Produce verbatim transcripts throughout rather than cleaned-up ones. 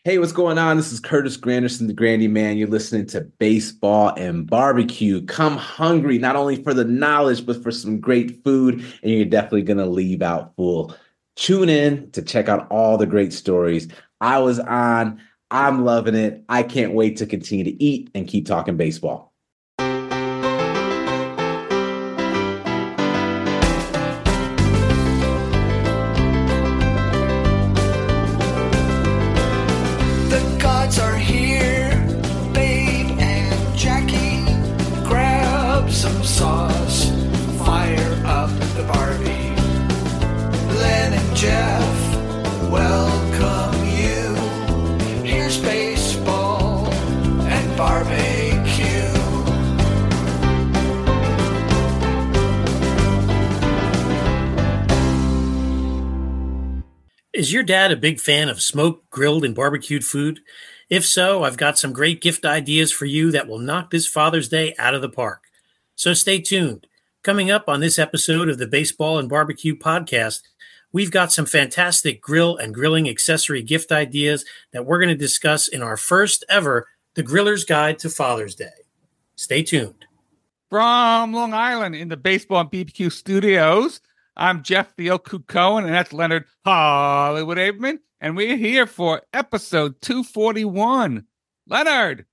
Hey, what's going on? This is Curtis Granderson, the Grandy Man. You're listening to Baseball and Barbecue. Come hungry, not only for the knowledge, but for some great food, and you're definitely going to leave out full. Tune in to check out all the great stories I was on. I'm loving it. I can't wait to continue to eat and keep talking baseball. Is your dad a big fan of smoked, grilled, and barbecued food? If so, I've got some great gift ideas for you that will knock this Father's Day out of the park. So stay tuned. Coming up on this episode of the Baseball and Barbecue podcast, we've got some fantastic grill and grilling accessory gift ideas that we're going to discuss in our first ever The Griller's Guide to Father's Day. Stay tuned. From Long Island in the Baseball and B B Q studios, I'm Jeff the Oku Cohen, and that's Leonard Hollywood Averman, and we're here for episode two forty-one. Leonard!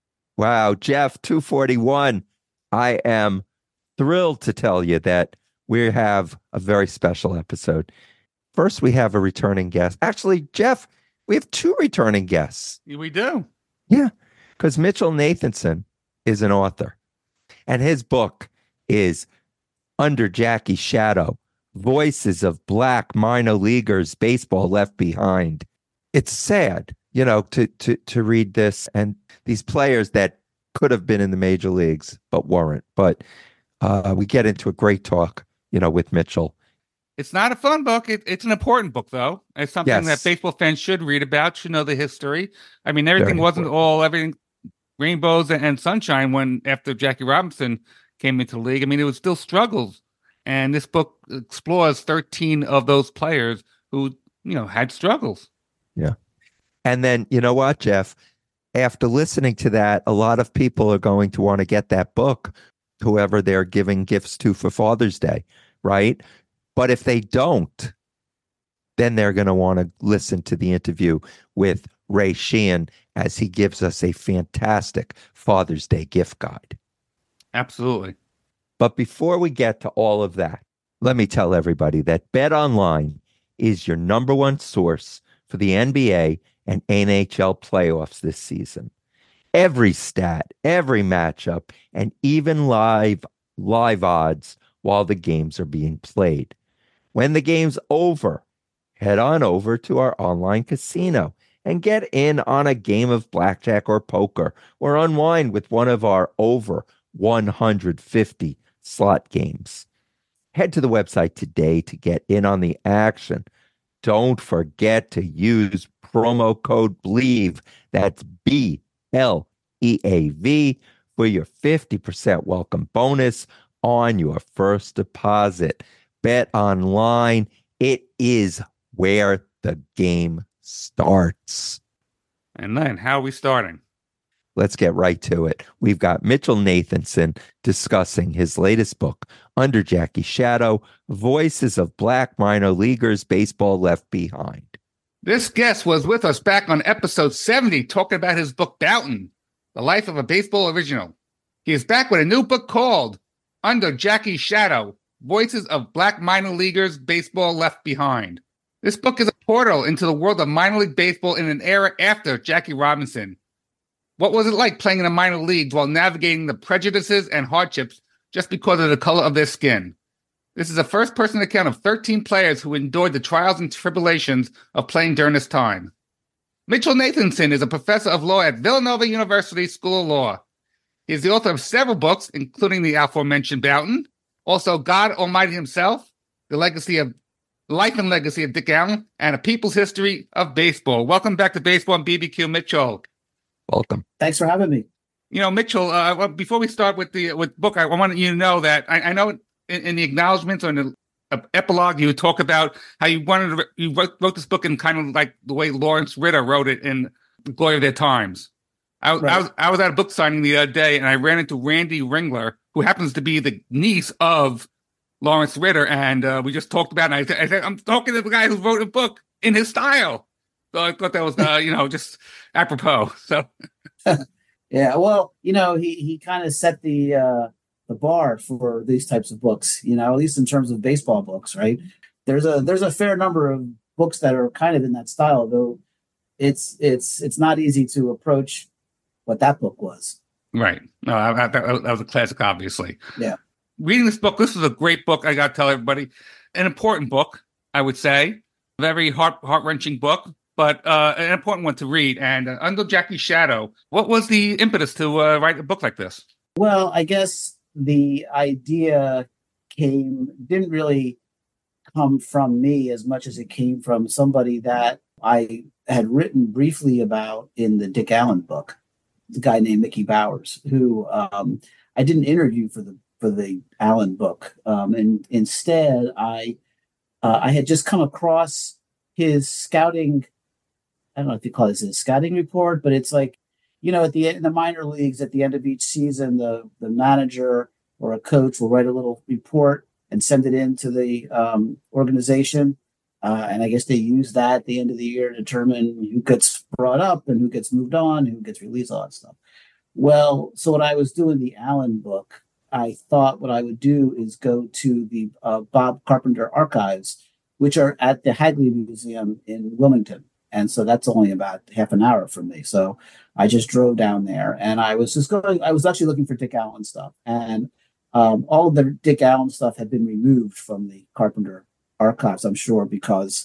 Wow, Jeff, two forty-one. I am thrilled to tell you that we have a very special episode. First, we have a returning guest. Actually, Jeff, we have two returning guests. We do. Yeah, because Mitchell Nathanson is an author, and his book is Under Jackie's Shadow: Voices of Black Minor Leaguers Baseball Left Behind. It's sad, you know, to to to read this, and these players that could have been in the major leagues but weren't. But uh, we get into a great talk, you know, with Mitchell. It's not a fun book. It, it's an important book, though. It's something Yes. that baseball fans should read about, should know the history. I mean, everything Very wasn't important. all everything rainbows and, and sunshine when after Jackie Robinson came into the league. I mean, it was still struggles. And this book explores thirteen of those players who, you know, had struggles. Yeah. And then, you know what, Jeff? After listening to that, a lot of people are going to want to get that book, whoever they're giving gifts to for Father's Day, right? But if they don't, then they're going to want to listen to the interview with Ray Sheehan as he gives us a fantastic Father's Day gift guide. Absolutely. But before we get to all of that, let me tell everybody that BetOnline is your number one source for the N B A and N H L playoffs this season. Every stat, every matchup, and even live live odds while the games are being played. When the game's over, head on over to our online casino and get in on a game of blackjack or poker, or unwind with one of our over one hundred fifty slot games. Head to the website today to get in on the action. Don't forget to use promo code BLEAV, that's B L E A V, for your fifty percent welcome bonus on your first deposit. Bet online, it is where the game starts. And then, how are we starting? Let's get right to it. We've got Mitchell Nathanson discussing his latest book, Under Jackie's Shadow: Voices of Black Minor Leaguers Baseball Left Behind. This guest was with us back on episode seventy, talking about his book, Boughton, The Life of a Baseball Original. He is back with a new book called Under Jackie's Shadow: Voices of Black Minor Leaguers Baseball Left Behind. This book is a portal into the world of minor league baseball in an era after Jackie Robinson. What was it like playing in a minor league while navigating the prejudices and hardships just because of the color of their skin? This is a first-person account of thirteen players who endured the trials and tribulations of playing during this time. Mitchell Nathanson is a professor of law at Villanova University School of Law. He is the author of several books, including the aforementioned Boughton, also God Almighty Himself, The Legacy of Life and Legacy of Dick Allen, and A People's History of Baseball. Welcome back to Baseball and B B Q, Mitchell. Welcome. Thanks for having me. You know, Mitchell, uh, before we start with the with book, I, I want you to know that I, I know in, in the acknowledgments or in the epilogue, you talk about how you wanted to, you wrote, wrote this book in kind of like the way Lawrence Ritter wrote it in The Glory of Their Times. I, right. I was I was at a book signing the other day, and I ran into Randy Ringler, who happens to be the niece of Lawrence Ritter, and uh, we just talked about it. And I, I said, I'm talking to the guy who wrote a book in his style. So I thought that was, uh, you know, just apropos. So, yeah, well, you know, he he kind of set the uh, the bar for these types of books. You know, at least in terms of baseball books, right? There's a there's a fair number of books that are kind of in that style, though. It's it's it's not easy to approach what that book was. Right. No, I, I, that was a classic, obviously. Yeah. Reading this book, this is a great book. I got to tell everybody, an important book, I would say, very heart heart wrenching book. But uh, an important one to read. And uh, Under Jackie's Shadow, what was the impetus to uh, write a book like this? Well, I guess the idea came, didn't really come from me as much as it came from somebody that I had written briefly about in the Dick Allen book, the guy named Mickey Bowers, who um, I didn't interview for the for the Allen book. Um, and instead, I uh, I had just come across his scouting. I don't know if you call this a scouting report, but it's like, you know, at the in the minor leagues, at the end of each season, the, the manager or a coach will write a little report and send it in to the um, organization. Uh, and I guess they use that at the end of the year to determine who gets brought up and who gets moved on, who gets released, all that stuff. Well, so when I was doing the Allen book, I thought what I would do is go to the uh, Bob Carpenter archives, which are at the Hagley Museum in Wilmington. And so that's only about half an hour from me. So I just drove down there, and I was just going, I was actually looking for Dick Allen stuff. And um, all of the Dick Allen stuff had been removed from the Carpenter archives, I'm sure, because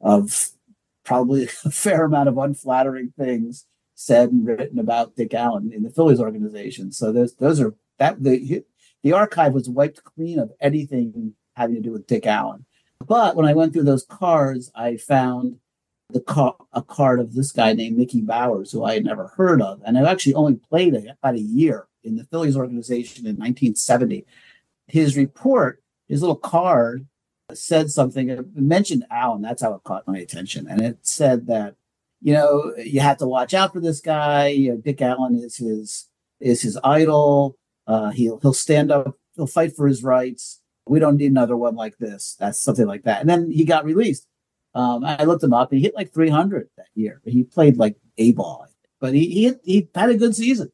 of probably a fair amount of unflattering things said and written about Dick Allen in the Phillies organization. So those, those are, that the, the archive was wiped clean of anything having to do with Dick Allen. But when I went through those cards, I found the car, a card of this guy named Mickey Bowers, who I had never heard of. And I actually only played a, about a year in the Phillies organization in nineteen seventy. His report, his little card said something, it mentioned Allen. That's how it caught my attention. And it said that, you know, you have to watch out for this guy. You know, Dick Allen is his, is his idol. Uh, he'll, he'll stand up, he'll fight for his rights. We don't need another one like this. That's something like that. And then he got released. Um, I looked him up. He hit like three hundred that year. He played like A-ball, but he he, hit, he had a good season,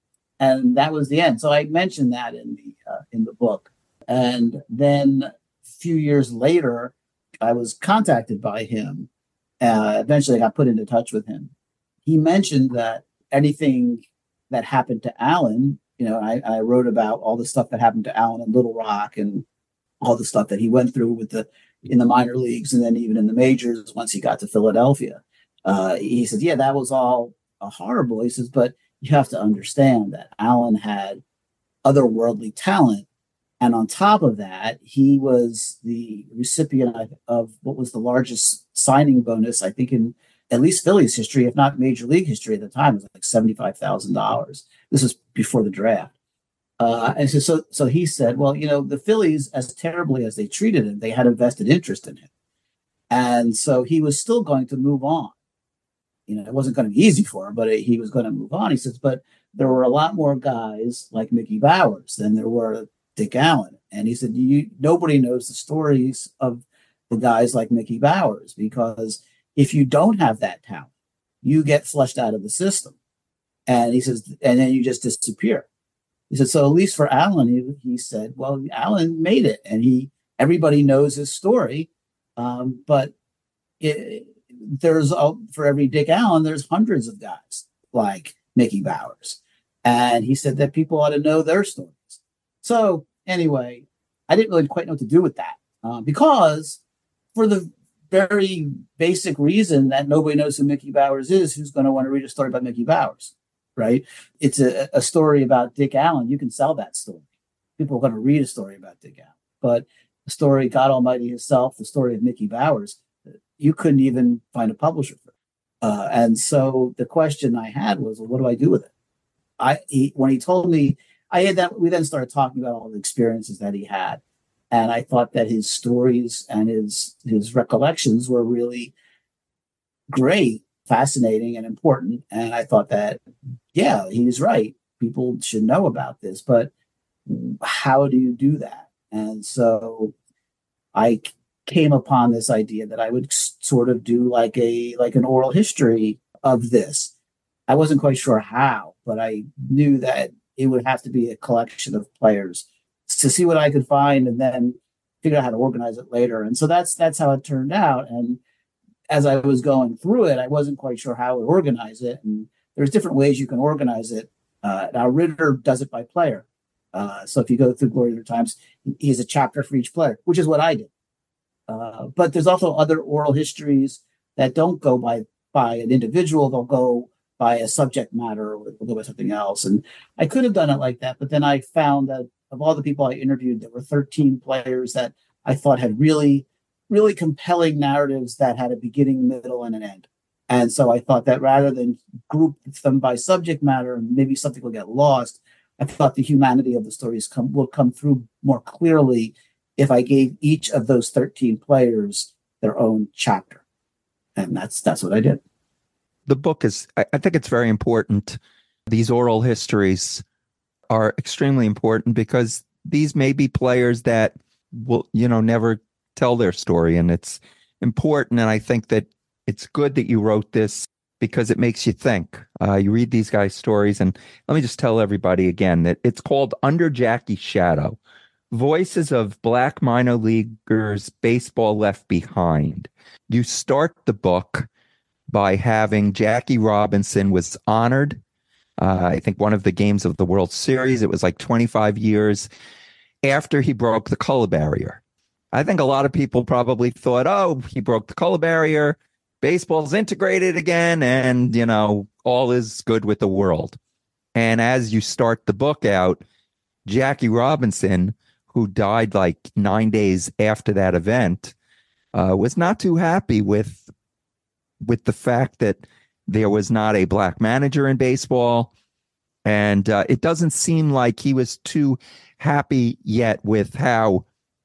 and that was the end. So I mentioned that in the uh, in the book. And then a few years later, I was contacted by him. Uh, eventually, I got put into touch with him. He mentioned that anything that happened to Allen, you know, I, I wrote about all the stuff that happened to Allen in Little Rock and all the stuff that he went through with the in the minor leagues and then even in the majors once he got to Philadelphia. Uh, he said, yeah, that was all uh, horrible. He says, but you have to understand that Allen had otherworldly talent. And on top of that, he was the recipient of, of what was the largest signing bonus, I think, in at least Phillies history, if not major league history at the time. It was like seventy-five thousand dollars. This was before the draft. Uh, and so, so, so he said, well, you know, the Phillies, as terribly as they treated him, they had a vested interest in him. And so he was still going to move on. You know, it wasn't going to be easy for him, but it, he was going to move on. He says, but there were a lot more guys like Mickey Bowers than there were Dick Allen. And he said, you, nobody knows the stories of the guys like Mickey Bowers, because if you don't have that talent, you get flushed out of the system. And he says, and then you just disappear. He said, so at least for Allen, he, he said, well, Allen made it, and he everybody knows his story. Um, but it, there's a, for every Dick Allen, there's hundreds of guys like Mickey Bowers. And he said that people ought to know their stories. So anyway, I didn't really quite know what to do with that uh, because for the very basic reason that nobody knows who Mickey Bowers is, who's going to want to read a story about Mickey Bowers? Right? It's a, a story about Dick Allen. You can sell that story. People are going to read a story about Dick Allen. But the story, God Almighty himself, the story of Mickey Bowers, you couldn't even find a publisher for it. Uh, and so the question I had was, well, what do I do with it? I he, when he told me, I had that, we then started talking about all the experiences that he had. And I thought that his stories and his his recollections were really great, fascinating, and important. And I thought that, yeah, he's right. People should know about this, but how do you do that? And so I came upon this idea that I would sort of do like a like an oral history of this. I wasn't quite sure how, but I knew that it would have to be a collection of players to see what I could find and then figure out how to organize it later. And so that's that's how it turned out. And as I was going through it, I wasn't quite sure how to organize it. And there's different ways you can organize it. Uh, now, Ritter does it by player. Uh, so if you go through Glory of the Times, he has a chapter for each player, which is what I did. Uh, but there's also other oral histories that don't go by by an individual. They'll go by a subject matter, or they'll go by something else. And I could have done it like that, but then I found that of all the people I interviewed, there were thirteen players that I thought had really, really compelling narratives that had a beginning, middle, and an end. And so I thought that rather than group them by subject matter, and maybe something will get lost, I thought the humanity of the stories come, will come through more clearly if I gave each of those thirteen players their own chapter. And that's that's what I did. The book is, I, I think it's very important. These oral histories are extremely important because these may be players that will, you know, never tell their story. And it's important. And I think that it's good that you wrote this because it makes you think. Uh, you read these guys' stories. And let me just tell everybody again that it's called Under Jackie's Shadow: Voices of Black Minor Leaguers Baseball Left Behind. You start the book by having Jackie Robinson was honored. Uh, I think one of the games of the World Series, it was like twenty-five years after he broke the color barrier. I think a lot of people probably thought, oh, he broke the color barrier, baseball's integrated again, and, you know, all is good with the world. And as you start the book out, Jackie Robinson, who died like nine days after that event, uh, was not too happy with with the fact that there was not a black manager in baseball. And uh, it doesn't seem like he was too happy yet with how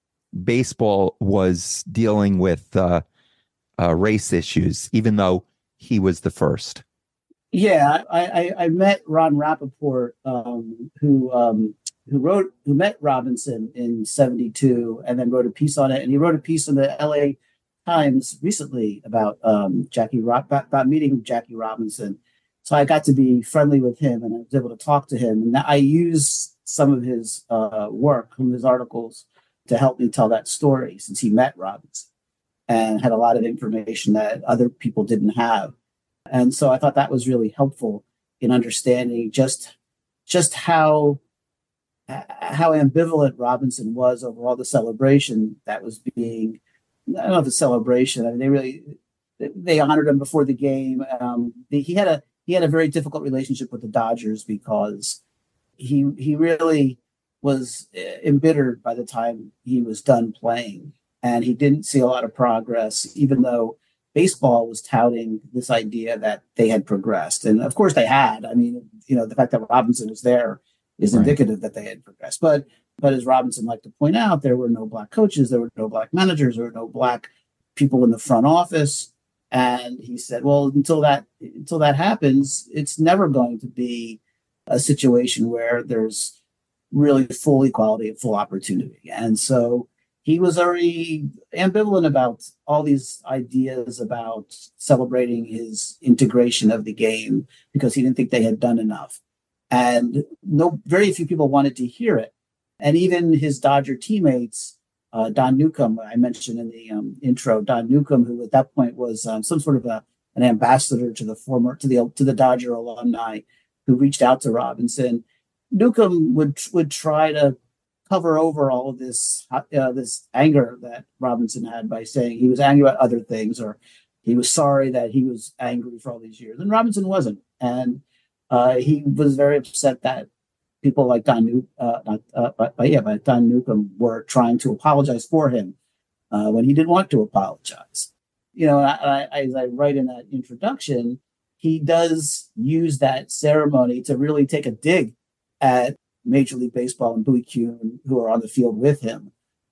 baseball was dealing with uh, uh, race issues, even though he was the first. Yeah, I, I, I met Ron Rappaport, um, who um, who wrote who met Robinson in seventy-two and then wrote a piece on it. And he wrote a piece in the L A Times recently about um, Jackie about, about meeting Jackie Robinson. So I got to be friendly with him, and I was able to talk to him. And I used some of his uh, work, from his articles, to help me tell that story, since he met Robinson and had a lot of information that other people didn't have. And so I thought that was really helpful in understanding just just how how ambivalent Robinson was over all the celebration that was being. I don't know if it's celebration. I mean, they really they honored him before the game. Um, the, he had a he had a very difficult relationship with the Dodgers because he he really was embittered by the time he was done playing, and he didn't see a lot of progress, even though baseball was touting this idea that they had progressed. And of course they had. I mean, you know, the fact that Robinson was there is Right. indicative that they had progressed. But but as Robinson liked to point out, there were no black coaches, there were no black managers, there were no black people in the front office. And he said, well, until that until that happens, it's never going to be a situation where there's really full equality and full opportunity. And so he was very ambivalent about all these ideas about celebrating his integration of the game because he didn't think they had done enough. And no, very few people wanted to hear it. And even his Dodger teammates, uh, Don Newcomb, I mentioned in the um, intro, Don Newcomb, who at that point was um, some sort of a, an ambassador to the former to the to the Dodger alumni, who reached out to Robinson. Newcomb would would try to cover over all of this uh, this anger that Robinson had by saying he was angry about other things, or he was sorry that he was angry for all these years. And Robinson wasn't, and uh, he was very upset that people like Don New, uh, not, uh, but, but yeah, but Don Newcomb were trying to apologize for him uh, when he didn't want to apologize. You know, I, I, as I write in that introduction, he does use that ceremony to really take a dig at Major League Baseball and Bowie Kuhn, who are on the field with him.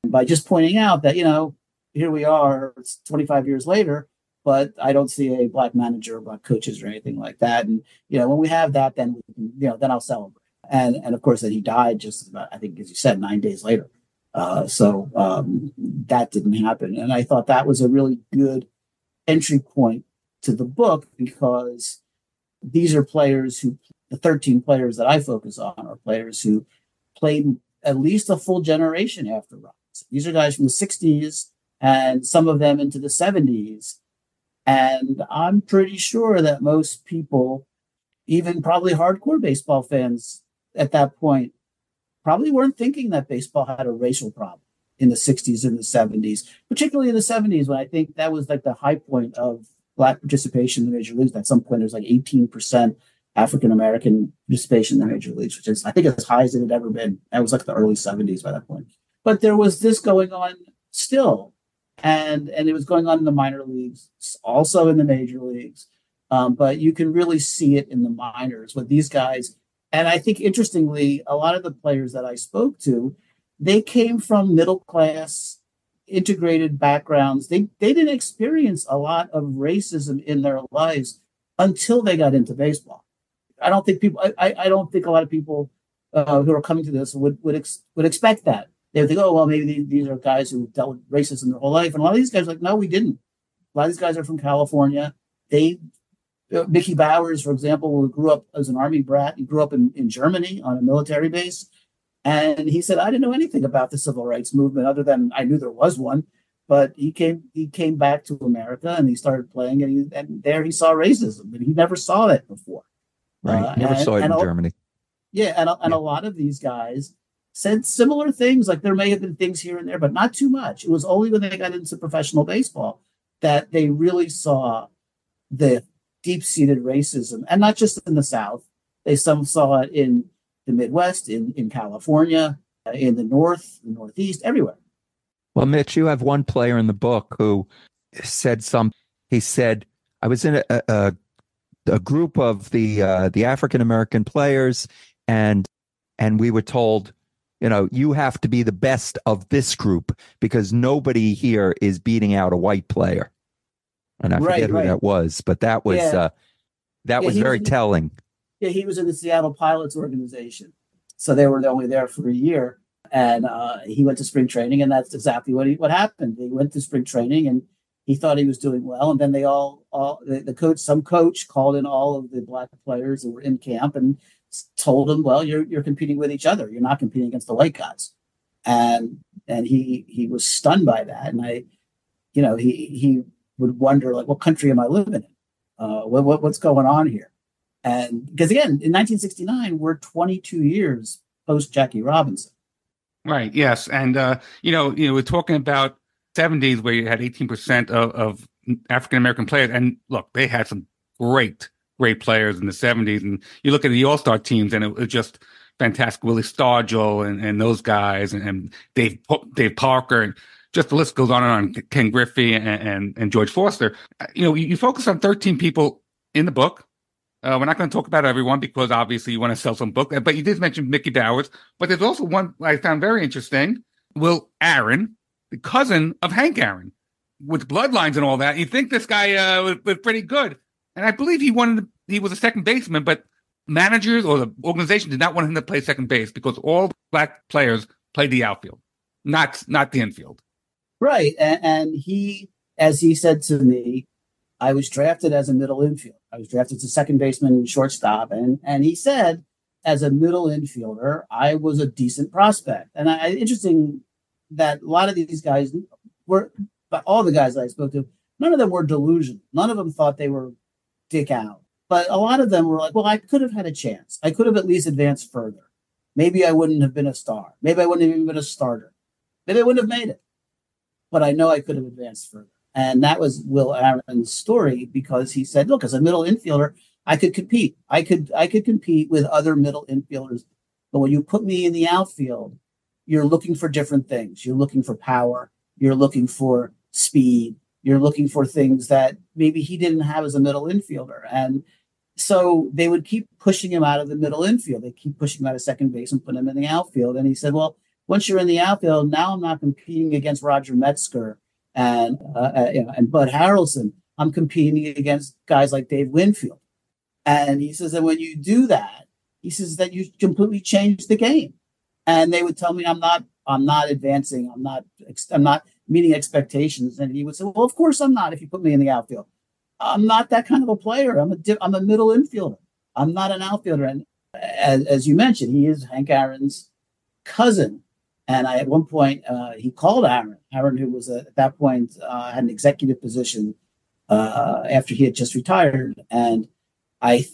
by just pointing out that, you know, here we are, it's twenty-five years later, but I don't see a black manager or black coaches or anything like that. And, you know, when we have that, then, we can, you know, then I'll celebrate. And, and of course, that he died just about, I think, as you said, nine days later. Uh, so um, that didn't happen. And I thought that was a really good entry point to the book, because these are players who, the thirteen players that I focus on are players who played at least a full generation after Robinson. These are guys from the sixties and some of them into the seventies. And I'm pretty sure that most people, even probably hardcore baseball fans at that point, probably weren't thinking that baseball had a racial problem in the sixties and the seventies, particularly in the seventies, when I think that was like the high point of black participation in the major leagues. At some point, there was like eighteen percent African-American participation in the major leagues, which is, I think, as high as it had ever been. That was like the early seventies by that point. But there was this going on still. And, and it was going on in the minor leagues, also in the major leagues. Um, but you can really see it in the minors with these guys. And I think, interestingly, a lot of the players that I spoke to, they came from middle class, integrated backgrounds. They they didn't experience a lot of racism in their lives until they got into baseball. I don't think people. I, I don't think a lot of people uh, who are coming to this would would ex, would expect that. They would think, oh well, maybe these, these are guys who dealt with racism their whole life. And a lot of these guys are like, no, we didn't. A lot of these guys are from California. They uh, Mickey Bowers, for example, who grew up as an Army brat. He grew up in, in Germany on a military base. And he said, I didn't know anything about the civil rights movement other than I knew there was one. But he came he came back to America and he started playing, and, he, and there he saw racism, and he never saw it before. Right, uh, never and, saw it in a, Germany. Yeah, and, a, and yeah. a lot of these guys said similar things. Like there may have been things here and there, but not too much. It was only when they got into professional baseball that they really saw the deep-seated racism, and not just in the South. They some saw it in the Midwest, in, in California, uh, in the North, the Northeast, everywhere. Well, Mitch, you have one player in the book who said some. He said, "I was in a a, a group of the uh, the African American players, and and we were told, you know, you have to be the best of this group because nobody here is beating out a white player." And I Right, forget who right. that was, but that was Yeah. uh, that Yeah, was he very was in- telling. Yeah, he was in the Seattle Pilots organization. So they were only there for a year. And uh, he went to spring training, and that's exactly what he, what happened. He went to spring training, and he thought he was doing well. And then they all, all the, the coach, some coach called in all of the black players who were in camp and told him, well, you're you're competing with each other. You're not competing against the white guys. And and he he was stunned by that. And I, you know, he he would wonder, like, what country am I living in? Uh, what, what what's going on here? And because again, in nineteen sixty-nine, we're twenty-two years post Jackie Robinson. Right. Yes. And, uh, you know, you know, we're talking about seventies where you had eighteen percent of, of African-American players. And look, they had some great, great players in the seventies. And you look at the all-star teams and it was just fantastic. Willie Stargell and, and those guys and, and Dave, Dave Parker, and just the list goes on and on. Ken Griffey and, and, and George Foster. You know, you, you focus on thirteen people in the book. Uh, we're not going to talk about everyone because obviously you want to sell some book, but you did mention Mickey Bowers. But there's also one I found very interesting, Will Aaron, the cousin of Hank Aaron, with bloodlines and all that. You think this guy uh, was, was pretty good. And I believe he wanted to, he was a second baseman, but managers or the organization did not want him to play second base because all black players played the outfield, not, not the infield. Right. And, and he, as he said to me, I was drafted as a middle infielder. I was drafted as a second baseman and shortstop. And, and he said, as a middle infielder, I was a decent prospect. And I, interesting that a lot of these guys were, but all the guys that I spoke to, none of them were delusional. None of them thought they were Dick Allen. But a lot of them were like, well, I could have had a chance. I could have at least advanced further. Maybe I wouldn't have been a star. Maybe I wouldn't have even been a starter. Maybe I wouldn't have made it. But I know I could have advanced further. And that was Will Aaron's story, because he said, look, as a middle infielder, I could compete. I could I could compete with other middle infielders. But when you put me in the outfield, you're looking for different things. You're looking for power. You're looking for speed. You're looking for things that maybe he didn't have as a middle infielder. And so they would keep pushing him out of the middle infield. They keep pushing him out of second base and put him in the outfield. And he said, well, once you're in the outfield, now I'm not competing against Roger Metzger and uh, uh, you know, and Bud Harrelson. I'm competing against guys like Dave Winfield. And he says that when you do that, he says that you completely change the game. And they would tell me I'm not, I'm not advancing. I'm not, I'm not meeting expectations. And he would say, well, of course I'm not if you put me in the outfield. I'm not that kind of a player. I'm a, I'm a middle infielder. I'm not an outfielder. And as, as you mentioned, he is Hank Aaron's cousin. And I, at one point, uh, he called Aaron, Aaron, who was uh, at that point uh, had an executive position uh, after he had just retired. And I,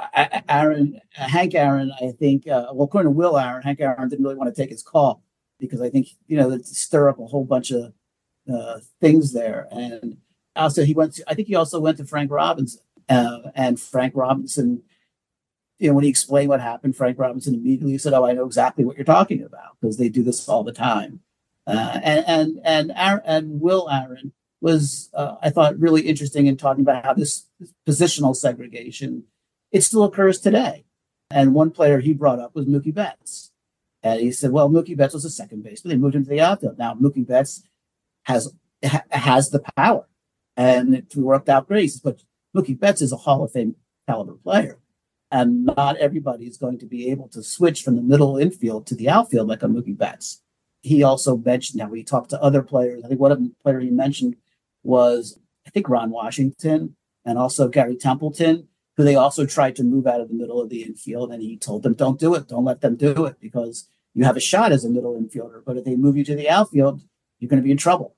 I Aaron, Hank Aaron, I think, uh, well, according to Will Aaron, Hank Aaron didn't really want to take his call because I think, you know, that stir up a whole bunch of uh, things there. And also he went to, I think he also went to Frank Robinson uh, and Frank Robinson, you know, when he explained what happened, Frank Robinson immediately said, oh, I know exactly what you're talking about because they do this all the time. Uh, and, and, and, Aaron, and Will Aaron was, uh, I thought, really interesting in talking about how this, this positional segregation, it still occurs today. And one player he brought up was Mookie Betts. And he said, well, Mookie Betts was a second baseman. They moved him to the outfield. Now, Mookie Betts has ha- has the power, and it worked out great. But Mookie Betts is a Hall of Fame caliber player. And not everybody is going to be able to switch from the middle infield to the outfield like a Mookie Betts. He also mentioned how he talked to other players. I think one of the players he mentioned was, I think, Ron Washington and also Gary Templeton, who they also tried to move out of the middle of the infield. And he told them, don't do it. Don't let them do it because you have a shot as a middle infielder. But if they move you to the outfield, you're going to be in trouble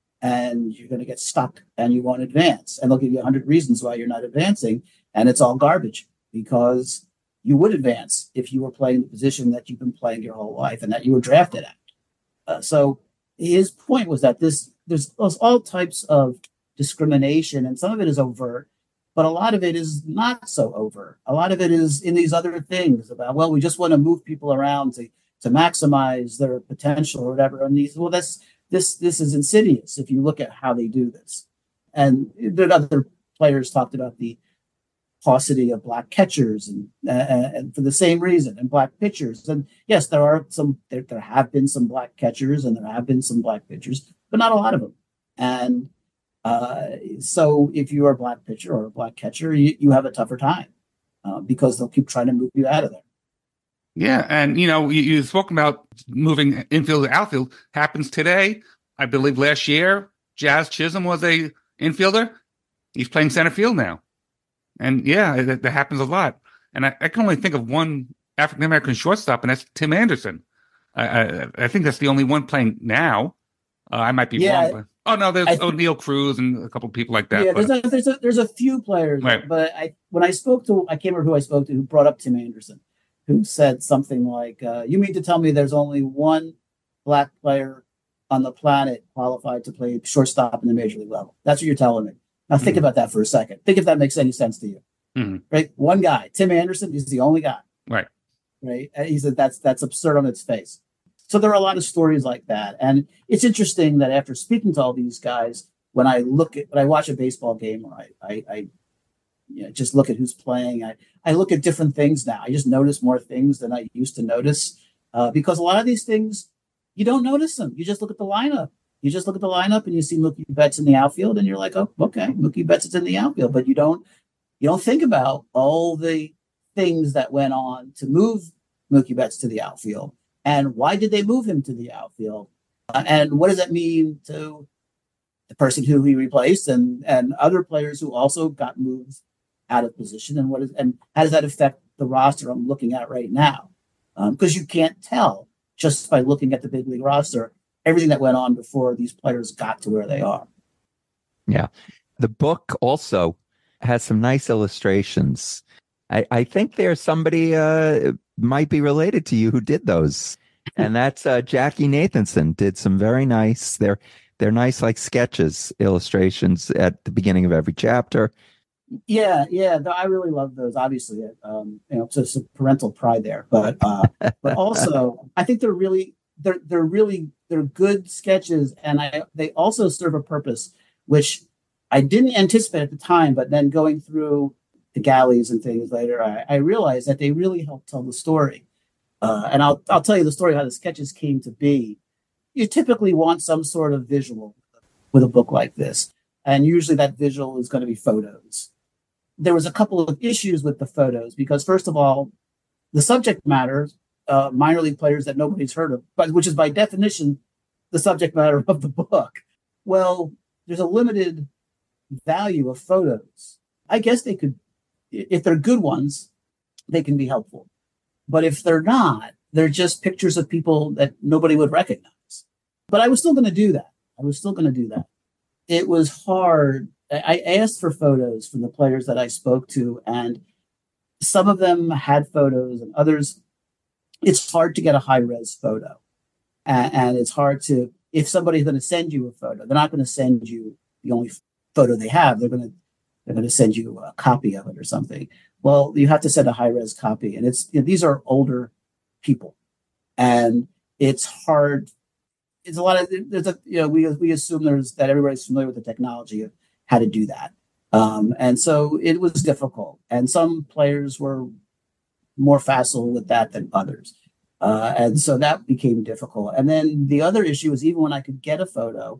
and you're going to get stuck and you won't advance. And they'll give you a hundred reasons why you're not advancing. And it's all garbage because you would advance if you were playing the position that you've been playing your whole life and that you were drafted at. Uh, so his point was that this there's, there's all types of discrimination, and some of it is overt, but a lot of it is not so overt. A lot of it is in these other things about, well, we just want to move people around to, to maximize their potential or whatever. And these, well, that's this this is insidious if you look at how they do this. And there other players talked about the paucity of black catchers and, uh, and for the same reason, and black pitchers. And yes, there are some, there, there have been some black catchers and there have been some black pitchers, but not a lot of them. And uh, so if you are a black pitcher or a black catcher, you, you have a tougher time uh, because they'll keep trying to move you out of there. Yeah. And, you know, you, you spoke about moving infield to outfield. Happens today. I believe last year, Jazz Chisholm was a infielder. He's playing center field now. And yeah, that, that happens a lot. And I, I can only think of one African-American shortstop, and that's Tim Anderson. I, I, I think that's the only one playing now. Uh, I might be yeah, wrong. But, oh, no, there's th- O'Neill Cruz and a couple of people like that. Yeah, but, there's a, there's, a, there's a few players. Right. But I when I spoke to, I can't remember who I spoke to, who brought up Tim Anderson, who said something like, uh, you mean to tell me there's only one black player on the planet qualified to play shortstop in the major league level? That's what you're telling me. Now think mm-hmm. about that for a second. Think if that makes any sense to you. Mm-hmm. Right? One guy, Tim Anderson, is the only guy. Right. Right. And he said that's that's absurd on its face. So there are a lot of stories like that. And it's interesting that after speaking to all these guys, when I look at when I watch a baseball game or I I, I you know, just look at who's playing, I, I look at different things now. I just notice more things than I used to notice. Uh, because a lot of these things, you don't notice them. You just look at the lineup. You just look at the lineup and you see Mookie Betts in the outfield and you're like, oh, okay, Mookie Betts is in the outfield. But you don't you don't think about all the things that went on to move Mookie Betts to the outfield. And why did they move him to the outfield? Uh, and what does that mean to the person who he replaced and, and other players who also got moved out of position? And what is and how does that affect the roster I'm looking at right now? Because um, you can't tell just by looking at the big league roster everything that went on before these players got to where they are. Yeah. The book also has some nice illustrations. I, I think there's somebody uh, might be related to you who did those. And that's uh, Jackie Nathanson did some very nice, they're, they're nice like sketches, illustrations at the beginning of every chapter. Yeah, yeah, I really love those. Obviously, um, you know, it's a parental pride there, but uh, but also I think they're really they're they're really they're good sketches, and I they also serve a purpose, which I didn't anticipate at the time, but then going through the galleys and things later, I, I realized that they really help tell the story. Uh, and I'll I'll tell you the story of how the sketches came to be. You typically want some sort of visual with a book like this, and usually that visual is going to be photos. There was a couple of issues with the photos because, first of all, the subject matter, uh, minor league players that nobody's heard of, but which is by definition the subject matter of the book. Well, there's a limited value of photos. I guess they could, if they're good ones, they can be helpful. But if they're not, they're just pictures of people that nobody would recognize. But I was still going to do that. I was still going to do that. It was hard. I asked for photos from the players that I spoke to, and some of them had photos and others, it's hard to get a high-res photo. And, and it's hard to, if somebody's going to send you a photo, they're not going to send you the only photo they have. They're going to they're going to send you a copy of it or something. Well, you have to send a high-res copy. And it's, you know, these are older people. And it's hard. It's a lot of, there's a, you know, we, we assume there's that everybody's familiar with the technology of how to do that. Um, and so it was difficult. And some players were more facile with that than others. Uh, and so that became difficult. And then the other issue is even when I could get a photo,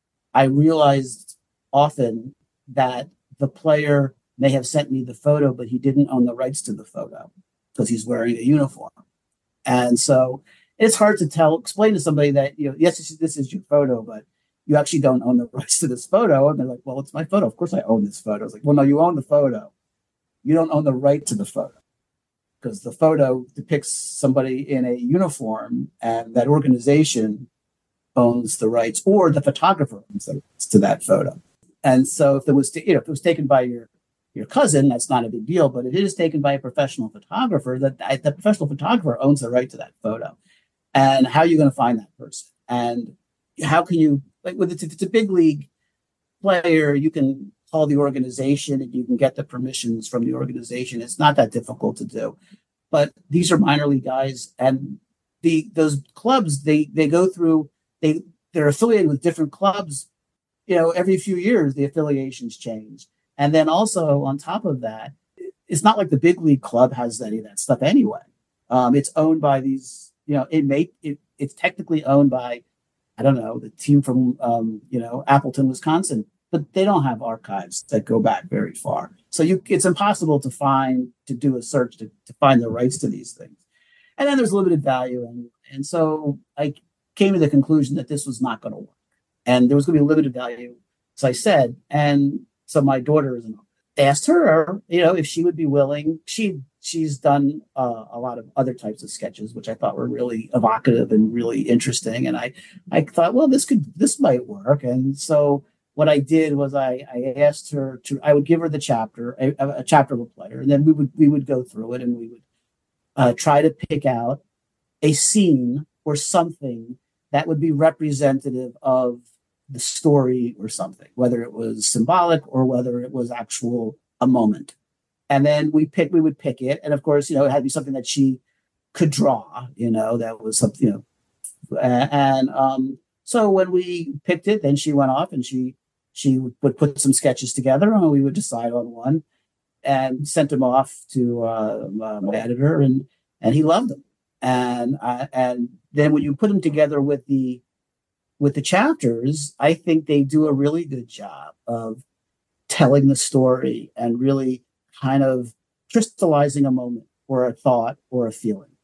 I realized often that the player may have sent me the photo, but he didn't own the rights to the photo because he's wearing a uniform. And so it's hard to tell, explain to somebody that, you know, yes, this is, this is your photo, but you actually don't own the rights to this photo. And they're like, well, it's my photo. Of course I own this photo. I was like, well, no, you own the photo. You don't own the right to the photo because the photo depicts somebody in a uniform and that organization owns the rights, or the photographer owns the rights to that photo. And so if it was, you know, if it was taken by your, your cousin, that's not a big deal, but if it is taken by a professional photographer, that the professional photographer owns the right to that photo. And how are you going to find that person? And how can you, like, with if it's a big league player, you can call the organization and you can get the permissions from the organization. It's not that difficult to do. But these are minor league guys, and the those clubs, they they go through, they they're affiliated with different clubs. You know, every few years the affiliations change. And then also on top of that, it's not like the big league club has any of that stuff anyway. Um, it's owned by these, you know, it may it, it's technically owned by, I don't know, the team from, um, you know, Appleton, Wisconsin, but they don't have archives that go back very far. So you, it's impossible to find, to do a search to, to find the rights to these things. And then there's limited value. And, and so I came to the conclusion that this was not going to work. And there was going to be limited value, as I said. And so my daughter is an asked her, you know, if she would be willing. She she's done uh, a lot of other types of sketches, which I thought were really evocative and really interesting. And I I thought, well, this could this might work. And so what I did was I I asked her to I would give her the chapter a, a chapter of a player, and then we would we would go through it and we would uh, try to pick out a scene or something that would be representative of the story or something, whether it was symbolic or whether it was actual a moment. And then we pick, we would pick it. And of course, you know, it had to be something that she could draw, you know, that was something, you know, and um, so when we picked it, then she went off and she, she would put some sketches together and we would decide on one and sent him off to uh, my editor, and, and he loved them. And, uh, and then when you put them together with the, with the chapters, I think they do a really good job of telling the story and really kind of crystallizing a moment or a thought or a feeling.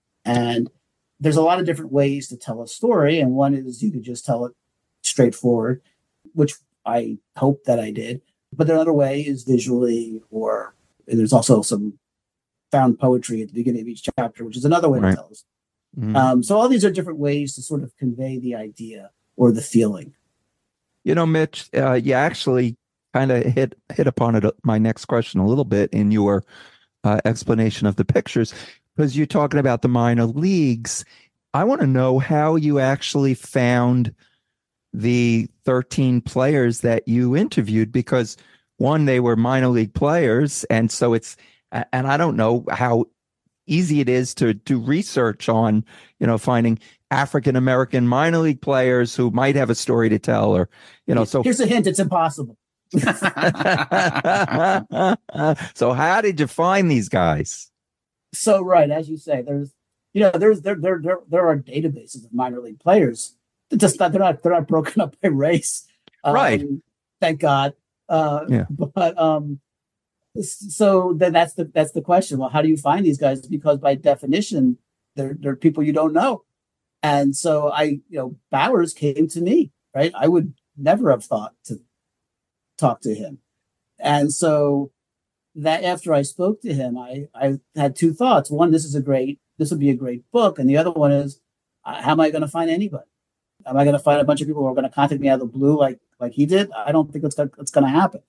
And there's a lot of different ways to tell a story. And one is you could just tell it straightforward, which I hope that I did. But another way is visually, or there's also some found poetry at the beginning of each chapter, which is another way right. to tell us. Mm-hmm. Um, so all these are different ways to sort of convey the idea or the feeling. You know, Mitch, uh, you actually kind of hit hit upon it, my next question a little bit in your uh, explanation of the pictures, because you're talking about the minor leagues. I want to know how you actually found the thirteen players that you interviewed, because one, they were minor league players, and so it's, and I don't know how easy it is to do research on, you know, finding African-American minor league players who might have a story to tell, or, you know, so here's a hint, it's impossible. So how did you find these guys? So, right, as you say, there's, you know, there's there there there, there are databases of minor league players. They're just not they're not they're not broken up by race. Um, Right. Thank God. Uh, Yeah. But um, so then that's the that's the question. Well, how do you find these guys? Because by definition, they're they're people you don't know. And so I, you know, Bowers came to me, right? I would never have thought to talk to him. And so that after I spoke to him, I, I had two thoughts. One, this is a great, this would be a great book. And the other one is, uh, how am I going to find anybody? Am I going to find a bunch of people who are going to contact me out of the blue like like he did? I don't think it's going it's going to happen.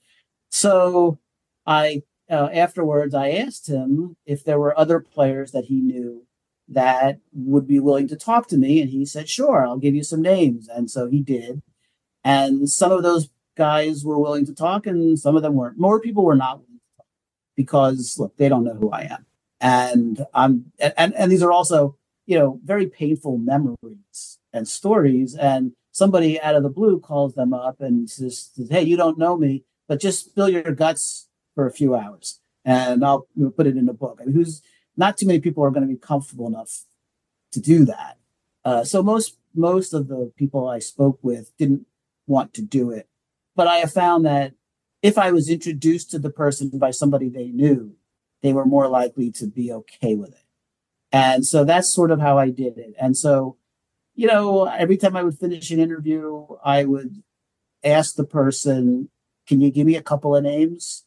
So I, uh, afterwards, I asked him if there were other players that he knew that would be willing to talk to me. And he said, sure, I'll give you some names. And so he did. And some of those guys were willing to talk and some of them weren't. More people were not willing to talk because, look, they don't know who I am. And I'm, and, and these are also, you know, very painful memories and stories. And somebody out of the blue calls them up and says, hey, you don't know me, but just spill your guts for a few hours and I'll you know, put it in a book. I mean, who's not too many people are going to be comfortable enough to do that. Uh, so most, most of the people I spoke with didn't want to do it. But I have found that if I was introduced to the person by somebody they knew, they were more likely to be okay with it. And so that's sort of how I did it. And so, you know, every time I would finish an interview, I would ask the person, can you give me a couple of names?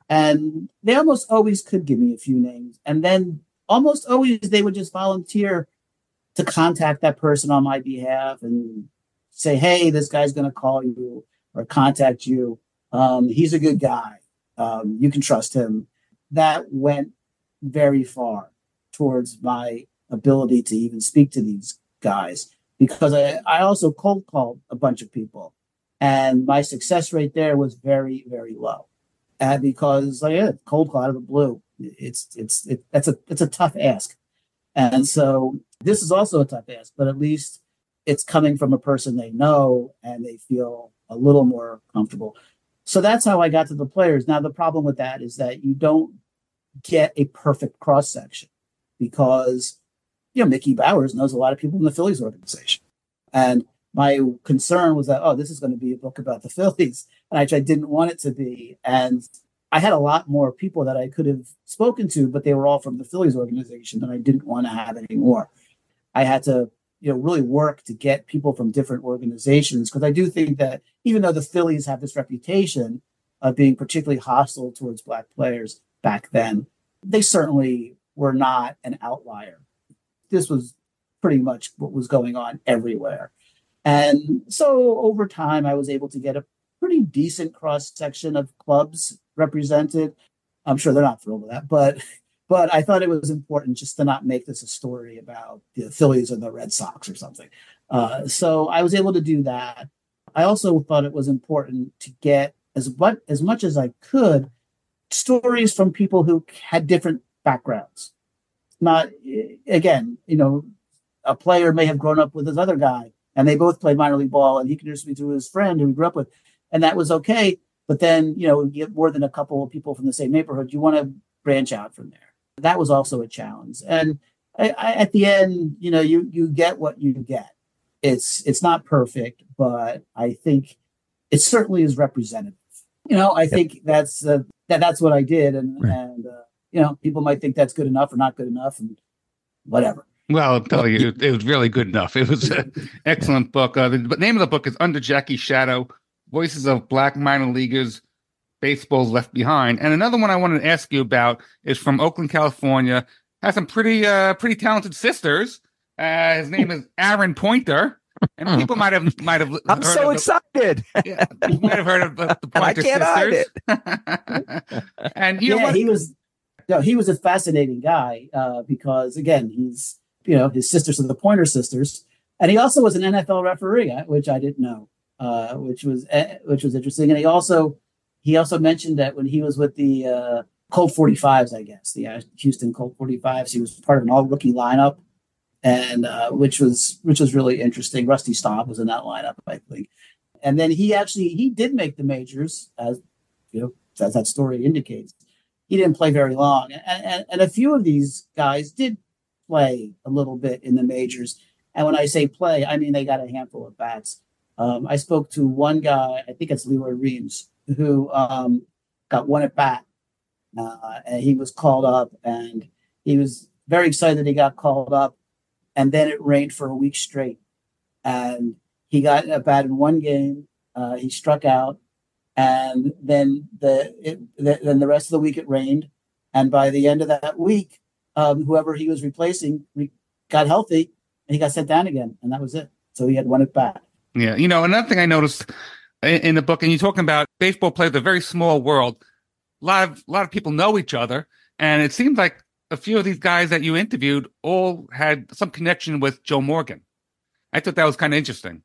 And they almost always could give me a few names. And then almost always they would just volunteer to contact that person on my behalf and say, hey, this guy's going to call you or contact you. Um, he's a good guy. Um, you can trust him. That went very far towards my ability to even speak to these guys because I, I also cold called a bunch of people and my success rate there was very, very low. And because like yeah, cold call out of the blue, it's it's it, that's a it's a tough ask. And so this is also a tough ask, but at least it's coming from a person they know and they feel a little more comfortable. So that's how I got to the players. Now, the problem with that is that you don't get a perfect cross section because, you know, Mickey Bowers knows a lot of people in the Phillies organization. And my concern was that, oh, this is going to be a book about the Phillies. And I, I didn't want it to be. And I had a lot more people that I could have spoken to, but they were all from the Phillies organization, and I didn't want to have any more. I had to, you know, really work to get people from different organizations because I do think that even though the Phillies have this reputation of being particularly hostile towards Black players back then, they certainly were not an outlier. This was pretty much what was going on everywhere. And so over time, I was able to get a pretty decent cross section of clubs represented. I'm sure they're not thrilled with that, but but I thought it was important just to not make this a story about the Phillies or the Red Sox or something. Uh, so I was able to do that. I also thought it was important to get as much as much as I could stories from people who had different backgrounds. Not again, you know, a player may have grown up with this other guy, and they both played minor league ball, and he introduced me to his friend who he grew up with, and that was okay. But then, you know, you get more than a couple of people from the same neighborhood, you want to branch out from there. That was also a challenge. And I, I, at the end, you know, you you get what you get. It's it's not perfect, but I think it certainly is representative. You know, I think that's uh, that that's what I did, and Right. and uh, you know, people might think that's good enough or not good enough, and whatever. Well, I'll tell you, it, it was really good enough. It was an excellent book. Uh, the name of the book is Under Jackie's Shadow, Voices of Black Minor Leaguers, Baseball's Left Behind. And another one I wanted to ask you about is from Oakland, California. Has some pretty uh, pretty talented sisters. Uh, his name is Aaron Pointer. And people might have might have. I'm heard so of the, excited. yeah, you might have heard of the, the And I Pointer can't hide sisters. And you know yeah, what? he was no, he was a fascinating guy uh, because again, he's you know his sisters are the Pointer sisters, and he also was an N F L referee, which I didn't know, uh, which was uh, which was interesting. And he also he also mentioned that when he was with the uh, Colt forty-fives, I guess the uh, Houston Colt forty-fives, he was part of an all rookie lineup, and uh, which was which was really interesting. Rusty Staub was in that lineup, I think, and then he actually he did make the majors, as you know, as that story indicates. He didn't play very long, and, and, and a few of these guys did play a little bit in the majors. And when I say play, I mean they got a handful of bats. Um, I spoke to one guy, I think it's Leroy Reams, who um, got one at bat, uh, and he was called up, and he was very excited he got called up. And then it rained for a week straight, and he got a bat in one game. Uh, he struck out, and then the, it, the then the rest of the week it rained, and by the end of that week, um, whoever he was replacing re- got healthy, and he got sent down again, and that was it. So he had one at bat. Yeah, you know, another thing I noticed in, in the book, and you're talking about baseball plays a very small world. A lot of a lot of people know each other, and it seems like a few of these guys that you interviewed all had some connection with Joe Morgan. I thought that was kind of interesting.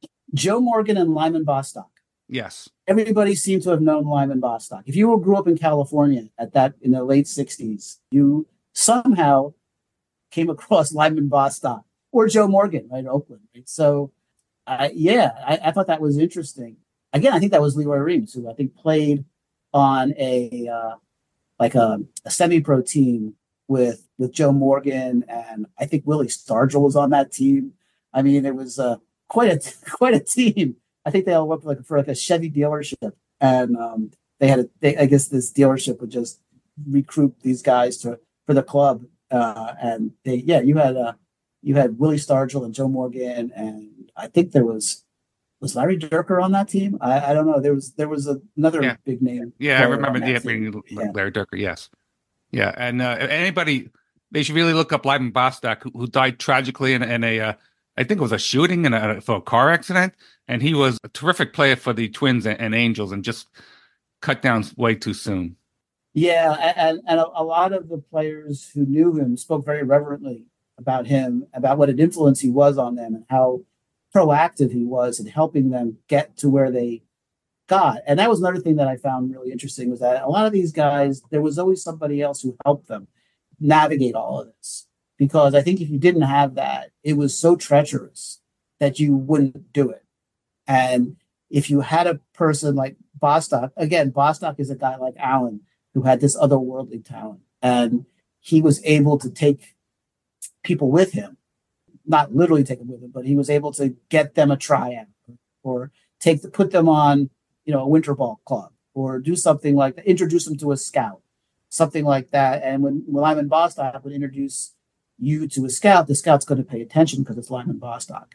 Joe Morgan and Lyman Bostock. Yes. Everybody seemed to have known Lyman Bostock. If you grew up in California at that in the late sixties, you somehow came across Lyman Bostock or Joe Morgan, right, in Oakland. Right? So, uh, yeah, I, I thought that was interesting. Again, I think that was Leroy Reams, who I think played on a uh, like a, a semi-pro team with with Joe Morgan, and I think Willie Stargell was on that team. I mean, it was uh, quite a quite a team. I think they all worked like for like a Chevy dealership, and um, they had a. They, I guess this dealership would just recruit these guys to for the club, uh, and they yeah, you had uh, you had Willie Stargell and Joe Morgan, and I think there was was Larry Durker on that team. I, I don't know. There was there was a, another yeah. big name. Yeah, I remember the the yeah. Larry Durker. Yes, yeah, and uh, anybody they should really look up Lyman Bostock, who, who died tragically in, in a. Uh, I think it was a shooting in a, for a car accident, and he was a terrific player for the Twins and, and Angels, and just cut down way too soon. Yeah, and, and a, a lot of the players who knew him spoke very reverently about him, about what an influence he was on them, and how proactive he was in helping them get to where they got. And that was another thing that I found really interesting, was that a lot of these guys, there was always somebody else who helped them navigate all of this. Because I think if you didn't have that, it was so treacherous that you wouldn't do it. And if you had a person like Bostock, again, Bostock is a guy like Allen who had this otherworldly talent. And he was able to take people with him, not literally take them with him, but he was able to get them a tryout or take the, put them on, you know, a winter ball club or do something like that, introduce them to a scout, something like that. And when, when Lyman Bostock would introduce you to a scout, the scout's going to pay attention because it's Lyman Bostock.